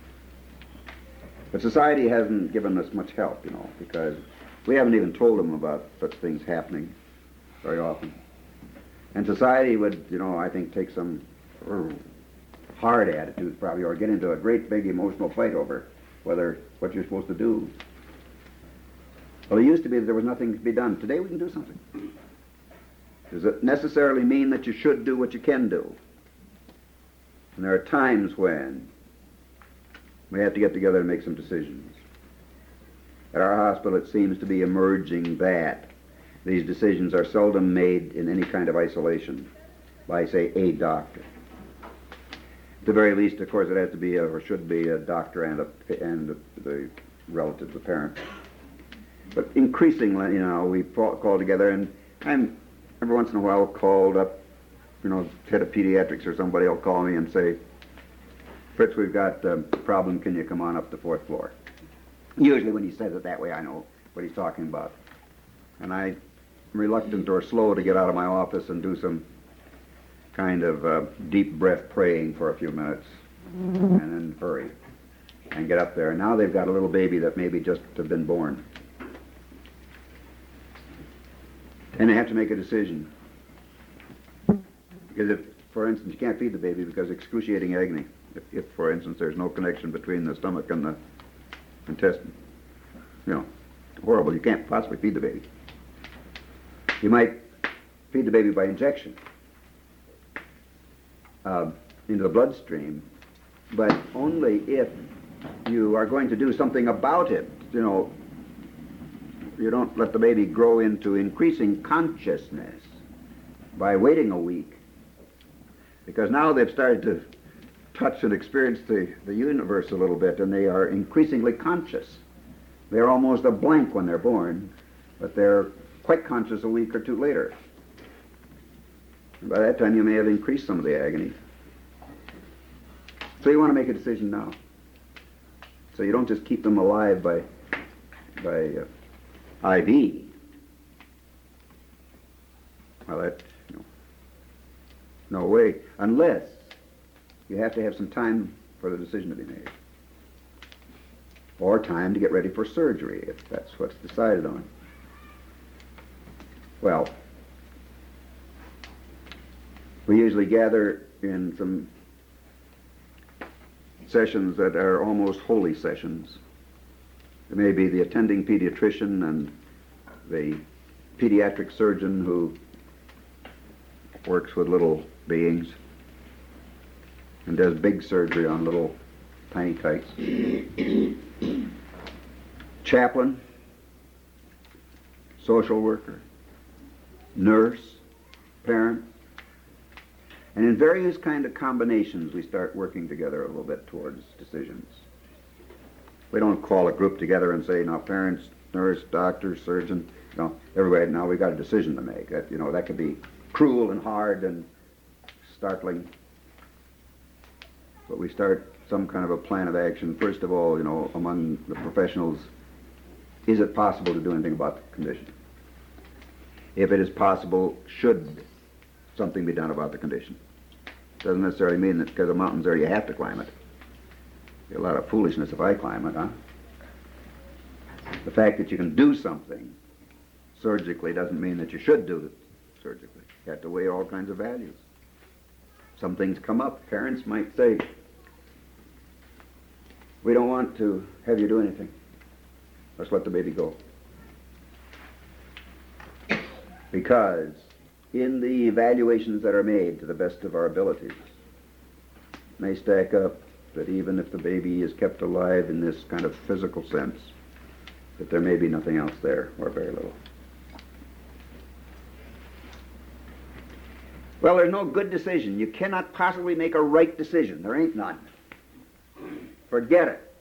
But society hasn't given us much help, because we haven't even told them about such things happening very often. And society would, I think, take some hard attitudes probably, or get into a great big emotional fight over what you're supposed to do. Well, it used to be that there was nothing to be done. Today we can do something. Does it necessarily mean that you should do what you can do? And there are times when we have to get together and make some decisions. At our hospital, it seems to be emerging that these decisions are seldom made in any kind of isolation by, say, a doctor. At the very least, of course, it has to be or should be a doctor and the relatives, the parents. But increasingly, we call together, and I'm every once in a while called up, head of pediatrics or somebody will call me and say, Fritz, we've got a problem, can you come on up the 4th floor? Usually when he says it that way, I know what he's talking about. And I'm reluctant or slow to get out of my office and do some kind of deep breath praying for a few minutes, and then hurry and get up there. And now they've got a little baby that maybe just have been born. And they have to make a decision. Because if, for instance, you can't feed the baby because excruciating agony, if for instance, there's no connection between the stomach and the intestine, horrible, you can't possibly feed the baby. You might feed the baby by injection into the bloodstream, but only if you are going to do something about it. You don't let the baby grow into increasing consciousness by waiting a week, because now they've started to touch and experience the universe a little bit, and they are increasingly conscious. They're almost a blank when they're born, but they're quite conscious a week or two later. And by that time, you may have increased some of the agony. So you want to make a decision now. So you don't just keep them alive by IV. Well, that, no way, unless you have to have some time for the decision to be made, or time to get ready for surgery, if that's what's decided on. Well, we usually gather in some sessions that are almost holy sessions. There may be the attending pediatrician and the pediatric surgeon who works with little beings and does big surgery on little tiny kites. Chaplain, social worker, nurse, parent, and in various kind of combinations we start working together a little bit towards decisions. We don't call a group together and say, now parents, nurse, doctor, surgeon, everybody, now we've got a decision to make. That could be cruel and hard and startling. But we start some kind of a plan of action. First of all, among the professionals, is it possible to do anything about the condition? If it is possible, should something be done about the condition? Doesn't necessarily mean that because the mountain's there you have to climb it. Be a lot of foolishness if I climb it, huh? The fact that you can do something surgically doesn't mean that you should do it surgically. You have to weigh all kinds of values. Some things come up. Parents might say, we don't want to have you do anything. Let's let the baby go. Because in the evaluations that are made to the best of our abilities, it may stack up that even if the baby is kept alive in this kind of physical sense, that there may be nothing else there, or very little. Well, there's no good decision. You cannot possibly make a right decision. There ain't none. Forget it.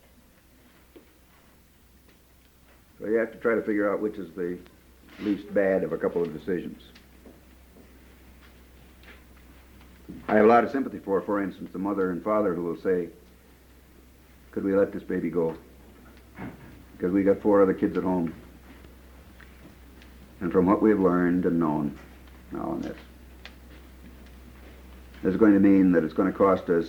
So you have to try to figure out which is the least bad of a couple of decisions. I have a lot of sympathy for instance, the mother and father who will say, could we let this baby go? Because we got 4 other kids at home. And from what we've learned and known now on this is going to mean that it's going to cost us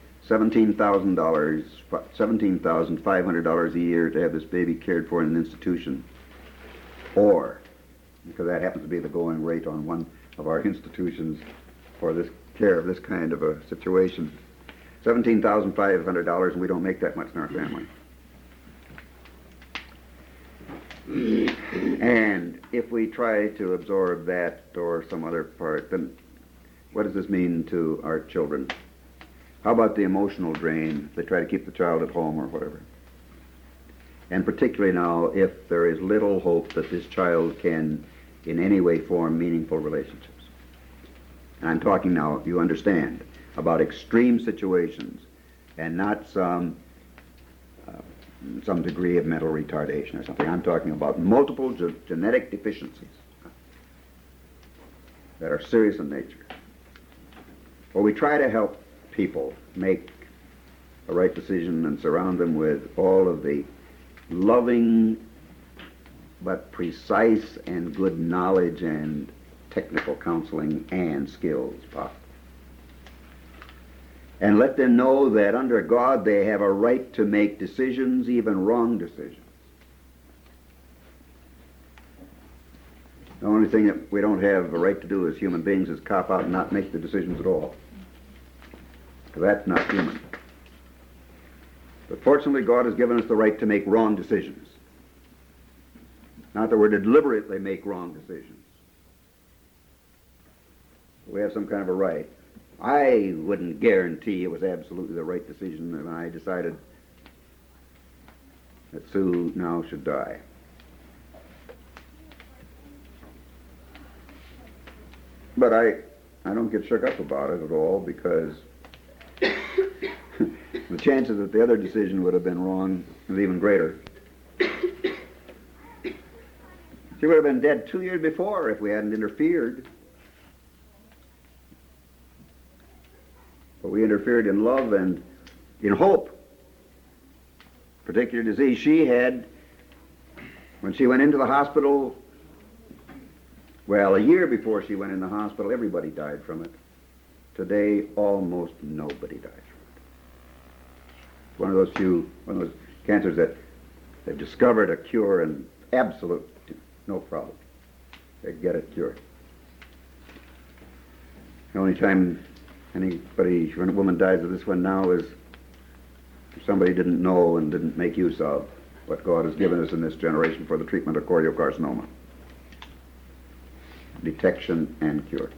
$17,500 a year to have this baby cared for in an institution. Or, because that happens to be the going rate on one of our institutions for this care of this kind of a situation, $17,500, and we don't make that much in our family. And if we try to absorb that or some other part, then what does this mean to our children? How about the emotional drain? They try to keep the child at home or whatever. And particularly now, if there is little hope that this child can in any way form meaningful relationships. And I'm talking now, you understand, about extreme situations and not some degree of mental retardation or something. I'm talking about multiple genetic deficiencies that are serious in nature. Well, we try to help people make a right decision and surround them with all of the loving but precise and good knowledge and technical counseling and skills possible. And let them know that under God they have a right to make decisions, even wrong decisions. The only thing that we don't have a right to do as human beings is cop out and not make the decisions at all. Because that's not human. But fortunately, God has given us the right to make wrong decisions. Not that we're to deliberately make wrong decisions. We have some kind of a right. I wouldn't guarantee it was absolutely the right decision when I decided that Sue now should die. But I don't get shook up about it at all, because the chances that the other decision would have been wrong is even greater. She would have been dead 2 years before if we hadn't interfered. But we interfered in love and in hope. Particular disease she had, when she went into the hospital, well, a year before she went in the hospital, everybody died from it. Today, almost nobody dies from it. It's one of those cancers that they've discovered a cure and absolute, no problem. They get it cured. The only time when a woman dies of this one now is if somebody didn't know and didn't make use of what God has given us in this generation for the treatment of choriocarcinoma. Detection and cure.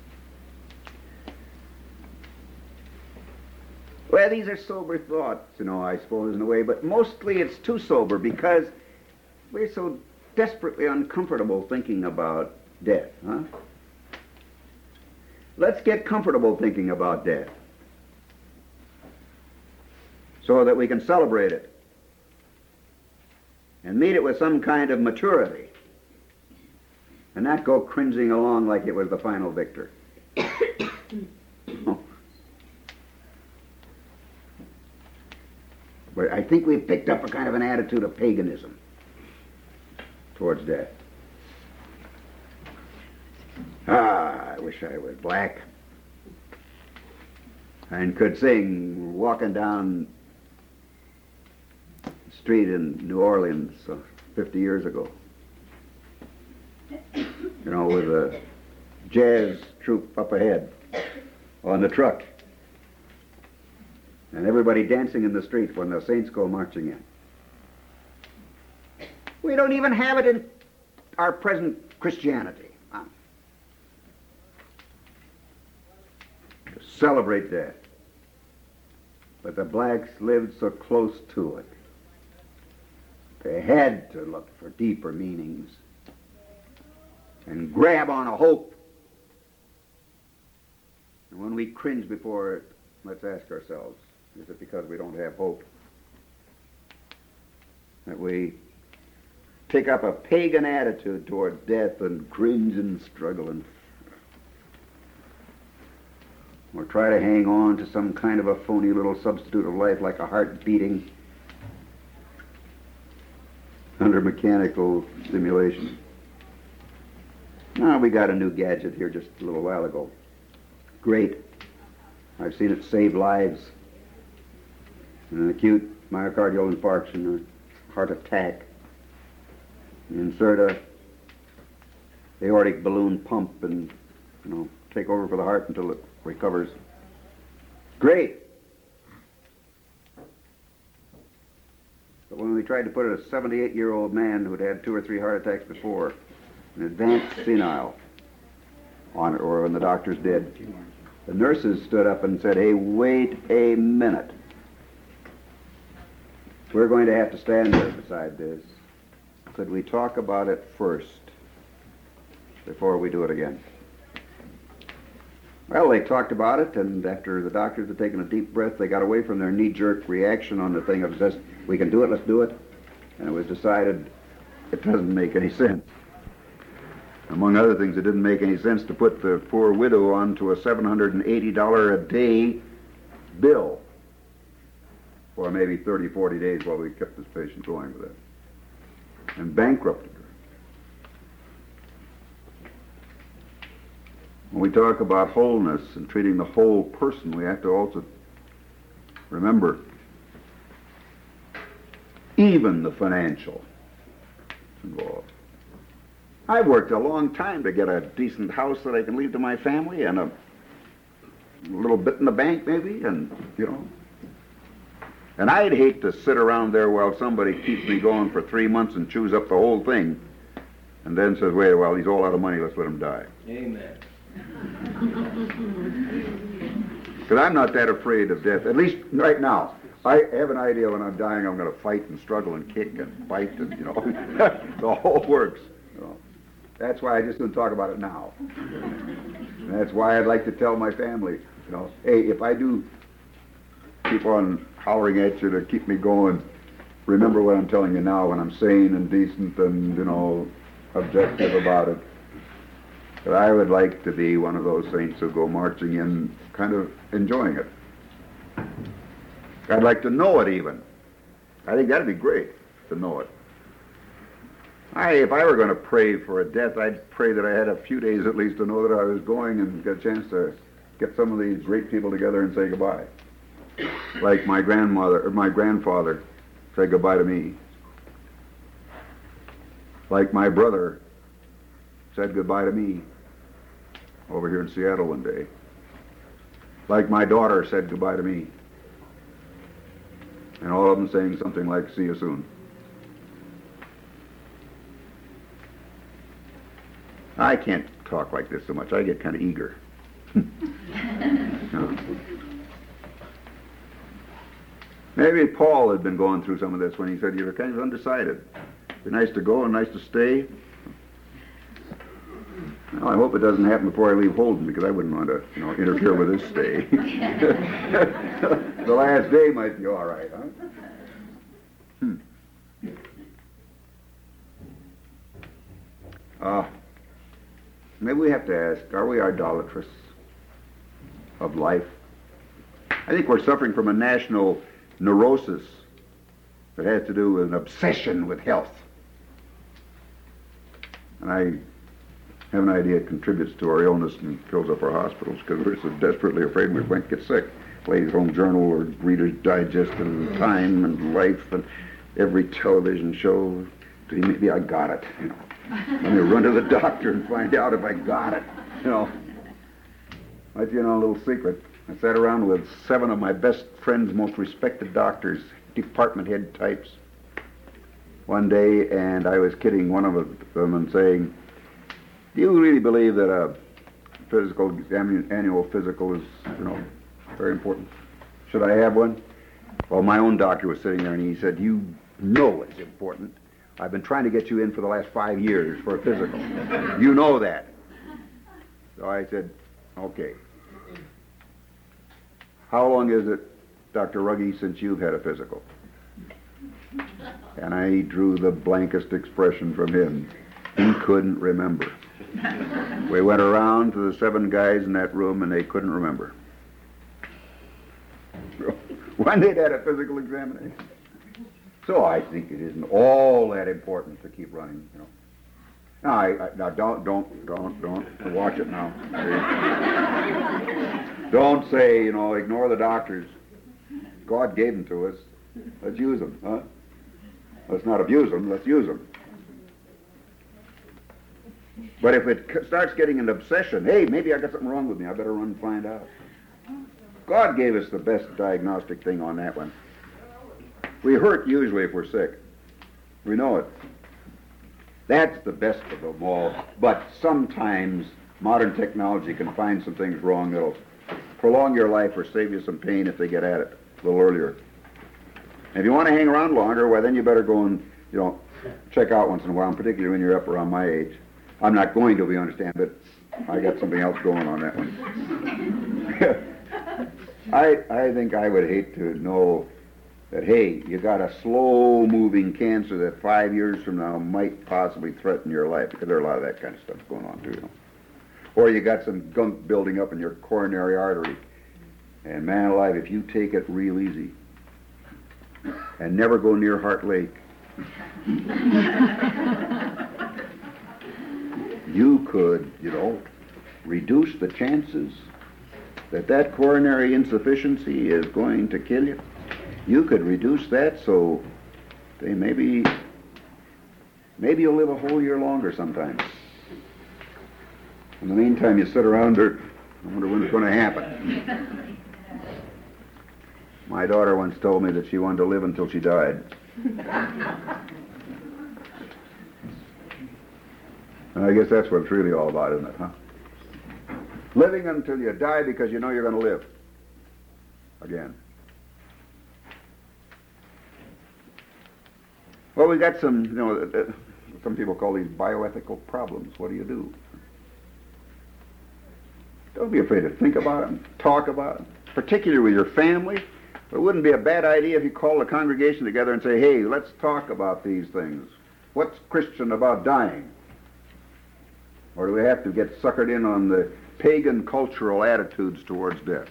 Well, these are sober thoughts, I suppose, in a way, but mostly it's too sober because we're so desperately uncomfortable thinking about death, huh? Let's get comfortable thinking about death so that we can celebrate it and meet it with some kind of maturity and not go cringing along like it was the final victor. But I think we've picked up a kind of an attitude of paganism towards death. I wish I was black and could sing walking down the street in New Orleans 50 years ago. With a jazz troupe up ahead on the truck. And everybody dancing in the street when the saints go marching in. We don't even have it in our present Christianity. To celebrate death. But the blacks lived so close to it. They had to look for deeper meanings and grab on a hope. And when we cringe before it, let's ask ourselves, is it because we don't have hope? That we take up a pagan attitude toward death and cringe and struggle or try to hang on to some kind of a phony little substitute of life like a heart beating under mechanical stimulation. Now, we got a new gadget here just a little while ago. Great. I've seen it save lives. An acute myocardial infarction or heart attack. Insert a aortic balloon pump and, take over for the heart until it recovers. Great. But when we tried to put a 78-year-old man who'd had 2 or 3 heart attacks before, an advanced senile, on it, or when the doctors did, The nurses stood up and said, "Hey, wait a minute. We're going to have to stand there beside this. Could we talk about it first before we do it again?" Well, they talked about it, and after the doctors had taken a deep breath, they got away from their knee-jerk reaction on the thing of just, we can do it, let's do it. And it was decided it doesn't make any sense. Among other things, it didn't make any sense to put the poor widow onto a $780 a day bill for maybe 30, 40 days while we kept this patient going with it, and bankrupted her. When we talk about wholeness and treating the whole person, we have to also remember even the financial involved. I've worked a long time to get a decent house that I can leave to my family and a little bit in the bank maybe, and and I'd hate to sit around there while somebody keeps me going for 3 months and chews up the whole thing and then says, wait, well, he's all out of money, let's let him die. Amen. Because I'm not that afraid of death, at least right now. I have an idea when I'm dying I'm going to fight and struggle and kick and fight and, the whole works. That's why I just don't talk about it now. And that's why I'd like to tell my family, hey, if I do keep on hollering at you to keep me going, remember what I'm telling you now when I'm sane and decent and, objective about it. But I would like to be one of those saints who go marching in, kind of enjoying it. I'd like to know it even. I think that'd be great, to know it. If I were going to pray for a death, I'd pray that I had a few days at least to know that I was going and get a chance to get some of these great people together and say goodbye. Like my grandfather said goodbye to me. Like my brother said goodbye to me over here in Seattle one day. Like my daughter said goodbye to me. And all of them saying something like, see you soon. I can't talk like this so much. I get kind of eager. Maybe Paul had been going through some of this when he said, you're kind of undecided. It'd be nice to go and nice to stay. Well, I hope it doesn't happen before I leave Holden, because I wouldn't want to, interfere with his stay. The last day might be all right, huh? Maybe we have to ask, are we idolatrous of life? I think we're suffering from a national neurosis that has to do with an obsession with health. And I have an idea it contributes to our illness and fills up our hospitals because we're so desperately afraid we might get sick. Ladies' Home Journal or Reader's Digest and Time and Life and every television show. Maybe I got it, Let me run to the doctor and find out if I got it, Let you know a little secret. I sat around with 7 of my best friends, most respected doctors, department head types, one day, and I was kidding one of them and saying, do you really believe that a annual physical is, very important? Should I have one? Well, my own doctor was sitting there and he said, you know it's important. I've been trying to get you in for the last 5 years for a physical. You know that. So I said, okay. How long is it, Dr. Ruggie, since you've had a physical? And I drew the blankest expression from him. He couldn't remember. We went around to the 7 guys in that room and they couldn't remember when they'd had a physical examination. So I think it isn't all that important to keep running, Now, don't watch it now. Don't say, ignore the doctors. God gave them to us. Let's use them, huh? Let's not abuse them, let's use them. But if it starts getting an obsession, hey, maybe I got something wrong with me, I better run and find out. God gave us the best diagnostic thing on that one. We hurt usually if we're sick. We know it. That's the best of them all. But sometimes modern technology can find some things wrong that'll prolong your life or save you some pain if they get at it a little earlier. And if you want to hang around longer, well, then you better go and, check out once in a while, and particularly when you're up around my age. I'm not going to, we understand, but I got something else going on that one. I think I would hate to know that, hey, you got a slow-moving cancer that 5 years from now might possibly threaten your life, because there are a lot of that kind of stuff going on, too, Or you got some gunk building up in your coronary artery. And man alive, if you take it real easy and never go near Heart Lake, you could, reduce the chances that coronary insufficiency is going to kill you. You could reduce that so maybe you'll live a whole year longer sometimes. In the meantime, you sit around there, I wonder when it's going to happen. My daughter once told me that she wanted to live until she died. And I guess that's what it's really all about, isn't it, huh? Living until you die because you know you're going to live again. Well, we got some, some people call these bioethical problems. What do you do? Don't be afraid to think about it and talk about it, particularly with your family. It wouldn't be a bad idea if you call the congregation together and say, hey, let's talk about these things. What's Christian about dying? Or do we have to get suckered in on the pagan cultural attitudes towards death?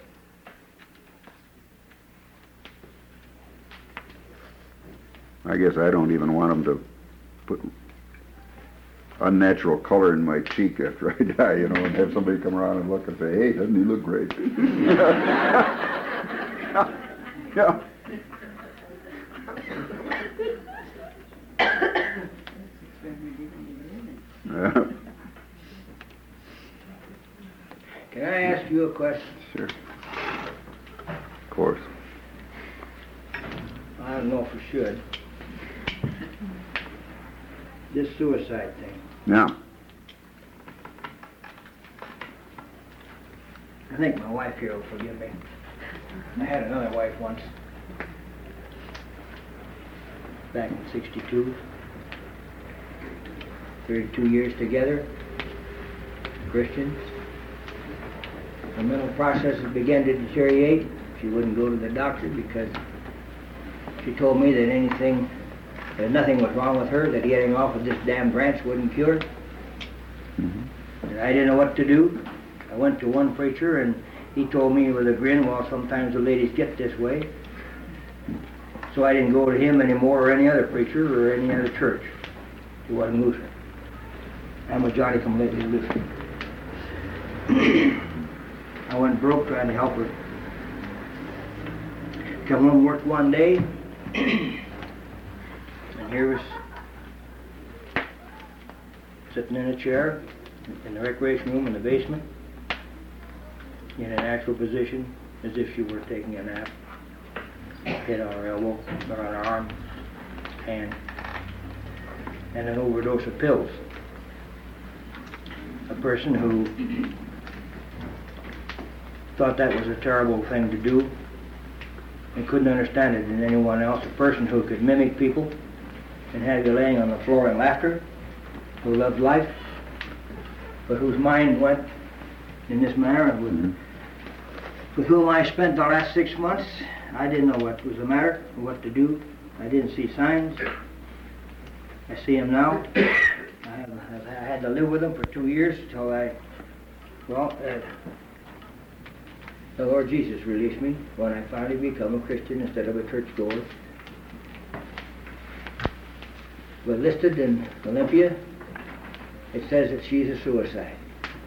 I guess I don't even want them to put unnatural color in my cheek after I die, and have somebody come around and look and say, hey, doesn't he look great? Yeah. Can I ask you a question? Sure. Of course. I don't know if I should. This suicide thing. Now, I think my wife here will forgive me. I had another wife once. Back in '62. 32 years together. Christians. Her mental processes began to deteriorate. She wouldn't go to the doctor because she told me that nothing was wrong with her, that getting off of this damn branch wouldn't cure it. And I didn't know what to do. I went to one preacher and he told me with a grin, well, sometimes the ladies get this way. So I didn't go to him anymore or any other preacher or any other church. He wasn't Lutheran. I'm a Johnny-come-lately Lutheran. I went broke trying to help her. Come home from work one day, and here was sitting in a chair in the recreation room in the basement, in a natural position, as if she were taking a nap. Head on her elbow, or on her arm, hand, and an overdose of pills. A person who thought that was a terrible thing to do and couldn't understand it in anyone else. A person who could mimic people and have you laying on the floor in laughter, who loved life, but whose mind went in this manner, and with whom I spent the last 6 months. I didn't know what was the matter or what to do. I didn't see signs. I see him now. I had to live with him for 2 years until the Lord Jesus released me when I finally become a Christian instead of a churchgoer. But listed in Olympia, it says that she's a suicide.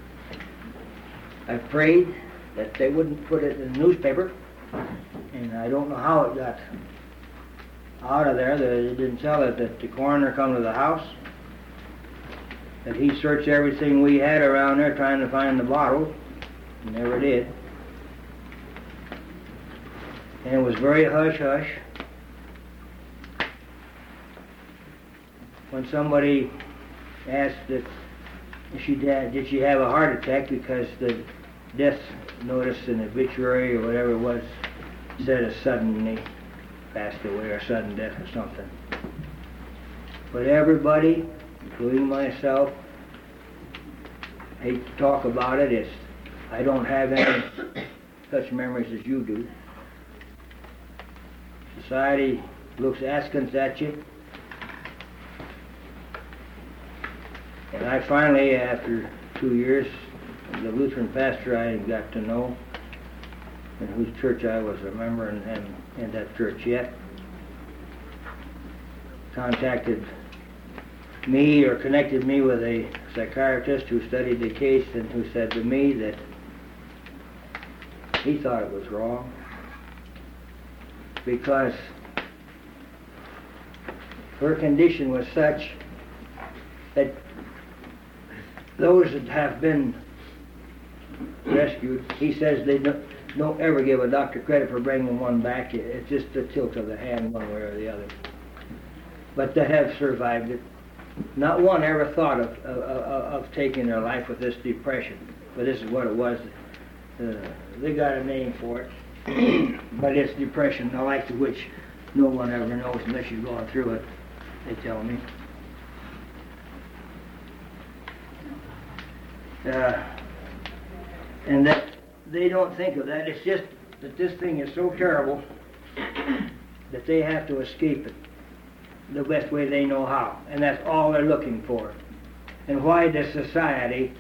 I prayed that they wouldn't put it in the newspaper, and I don't know how it got out of there. They didn't tell it that the coroner come to the house, that he searched everything we had around there trying to find the bottle, and never did. And it was very hush-hush. When somebody asked that did she have a heart attack because the death noticed in the obituary or whatever it was, said a suddenly passed away or sudden death or something. But everybody, including myself, hate to talk about it. I don't have any such memories as you do. Society looks askance at you. And I finally, after 2 years, the Lutheran pastor I got to know, in whose church I was a member and in that church yet, contacted me or connected me with a psychiatrist who studied the case and who said to me that he thought it was wrong because her condition was such that those that have been rescued, he says they don't ever give a doctor credit for bringing one back. It's just a tilt of the hand one way or the other. But they have survived it. Not one ever thought of taking their life with this depression. But this is what it was. They got a name for it. But it's depression, the like of which no one ever knows unless you're going through it, they tell me. And that they don't think of that. It's just that this thing is so terrible that they have to escape it the best way they know how. And that's all they're looking for. And why does society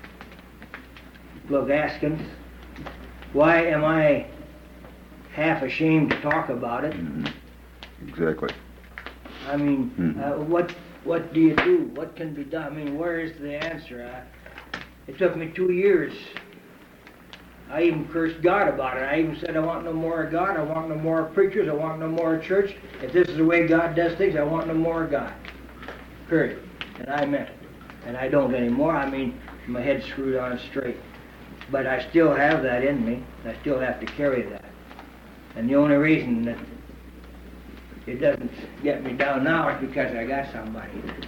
look askance? Why am I half ashamed to talk about it? Exactly. I mean, what do you do? What can be done? I mean, where is the answer? It took me 2 years. I even cursed God about it. I even said, I want no more of God. I want no more preachers. I want no more church. If this is the way God does things, I want no more of God. Period. And I meant it. And I don't anymore. I mean, my head's screwed on straight. But I still have that in me. I still have to carry that. And the only reason that it doesn't get me down now is because I got somebody.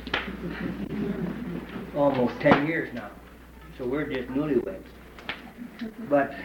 Almost 10 years now. So we're just newlyweds. But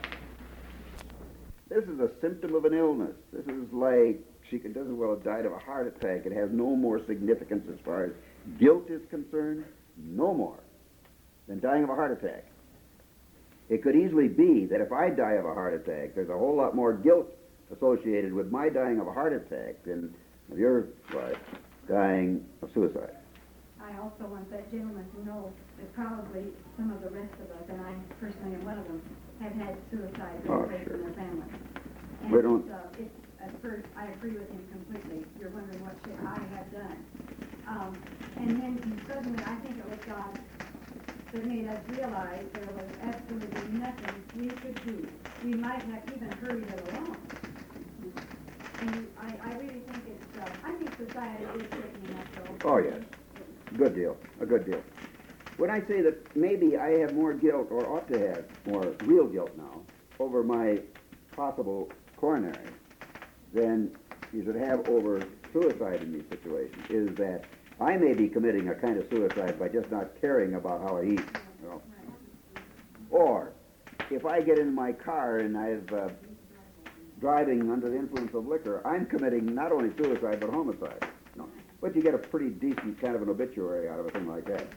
this is a symptom of an illness. This is like she could as well have died of a heart attack. It has no more significance as far as guilt is concerned, no more than dying of a heart attack. It could easily be that if I die of a heart attack, there's a whole lot more guilt associated with my dying of a heart attack than of your wife dying of suicide. I also want that gentleman to know that probably some of the rest of us, and I personally am one of them, have had suicide rates in their family. And We don't- it's at first, I agree with him completely. You're wondering what should I have done. And then suddenly, I think it was God that made us realize there was absolutely nothing we could do. We might have even hurried it along. And I really think I think society is taking us though. Oh, yes. Good deal. A good deal. When I say that maybe I have more guilt, or ought to have more real guilt now, over my possible coronary than you should have over suicide in these situations, is that I may be committing a kind of suicide by just not caring about how I eat. You know? Or if I get in my car and I'm driving under the influence of liquor, I'm committing not only suicide but homicide. You know? But you get a pretty decent kind of an obituary out of a thing like that.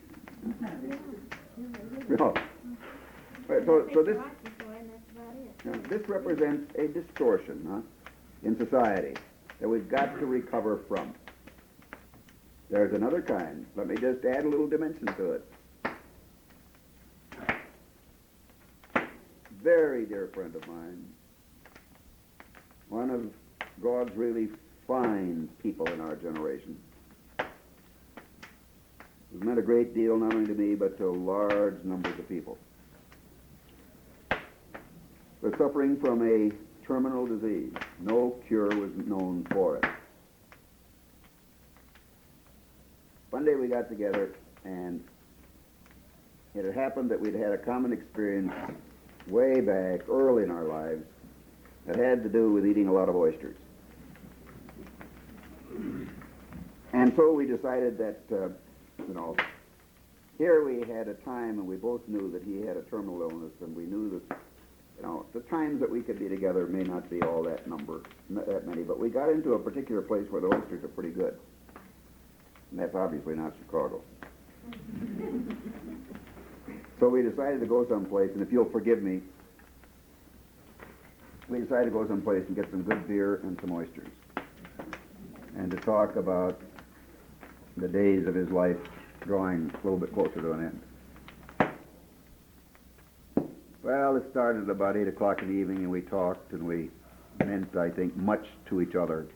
No. So this represents a distortion in society that we've got to recover from. There's another kind. Let me just add a little dimension to it. Very dear friend of mine, one of God's really fine people in our generation. It's meant a great deal not only to me but to large numbers of people. We're suffering from a terminal disease. No cure was known for it. One day we got together and it had happened that we'd had a common experience way back early in our lives that had to do with eating a lot of oysters. And so we decided that, here we had a time and we both knew that he had a terminal illness and we knew that times that we could be together may not be all that not that many, but we got into a particular place where the oysters are pretty good. And that's obviously not Chicago. So we decided to go someplace, and if you'll forgive me, we decided to go someplace and get some good beer and some oysters. And to talk about the days of his life drawing a little bit closer to an end. Well, it started at about 8 o'clock in the evening, and we talked, and we meant, I think, much to each other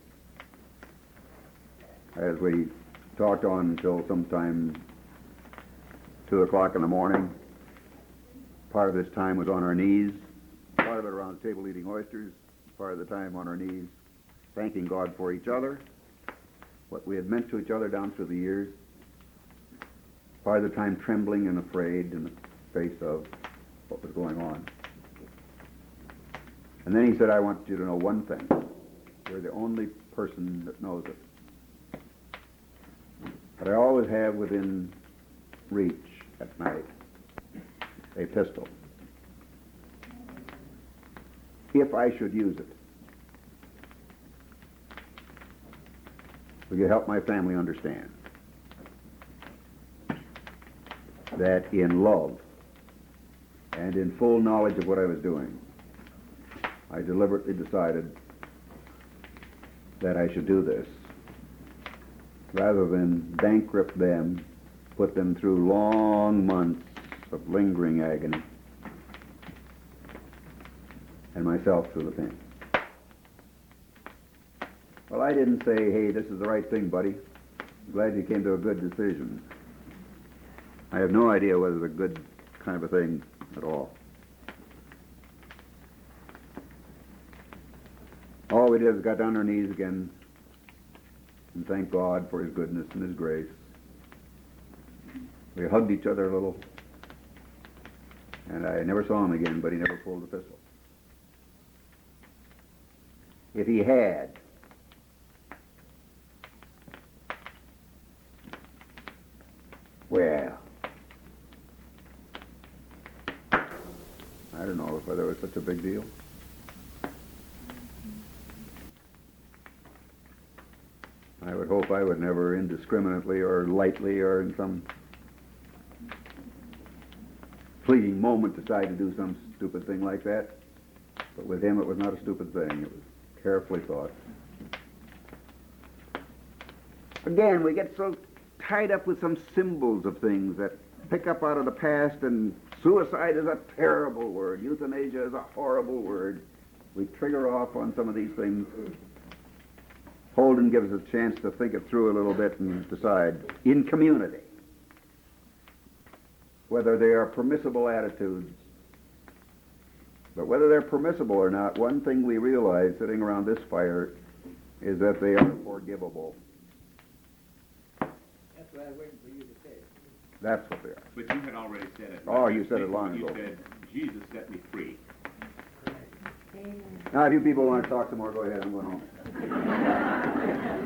as we talked on until sometime 2 o'clock in the morning. Part of this time was on our knees, part of it around the table eating oysters, part of the time on our knees thanking God for each other, what we had meant to each other down through the years, part of the time trembling and afraid in the face of what was going on. And then he said, I want you to know one thing. You're the only person that knows it. But I always have within reach at night a pistol. If I should use it, will you help my family understand that in love and in full knowledge of what I was doing, I deliberately decided that I should do this rather than bankrupt them, put them through long months of lingering agony, and myself through the pain. Well, I didn't say, hey, this is the right thing, buddy. I'm glad you came to a good decision. I have no idea whether it's a good kind of a thing at all. All we did was got down on our knees again and thank God for His goodness and His grace. We hugged each other a little, and I never saw him again, but he never pulled the pistol. If he had, well, I don't know whether it was such a big deal. I would hope I would never indiscriminately or lightly or in some fleeting moment decide to do some stupid thing like that. But with him it was not a stupid thing. It was carefully thought. Again, we get so tied up with some symbols of things that pick up out of the past, and suicide is a terrible word. Euthanasia is a horrible word. We trigger off on some of these things. Holden gives us a chance to think it through a little bit and decide, in community, whether they are permissible attitudes. But whether they're permissible or not, one thing we realize sitting around this fire is that they are forgivable. That's what I was waiting for you to say. That's what they are. But you had already said it. Oh, you said it long You ago. said, Jesus set me free. Amen. Now, if you people want to talk some more, go ahead. I'm going home.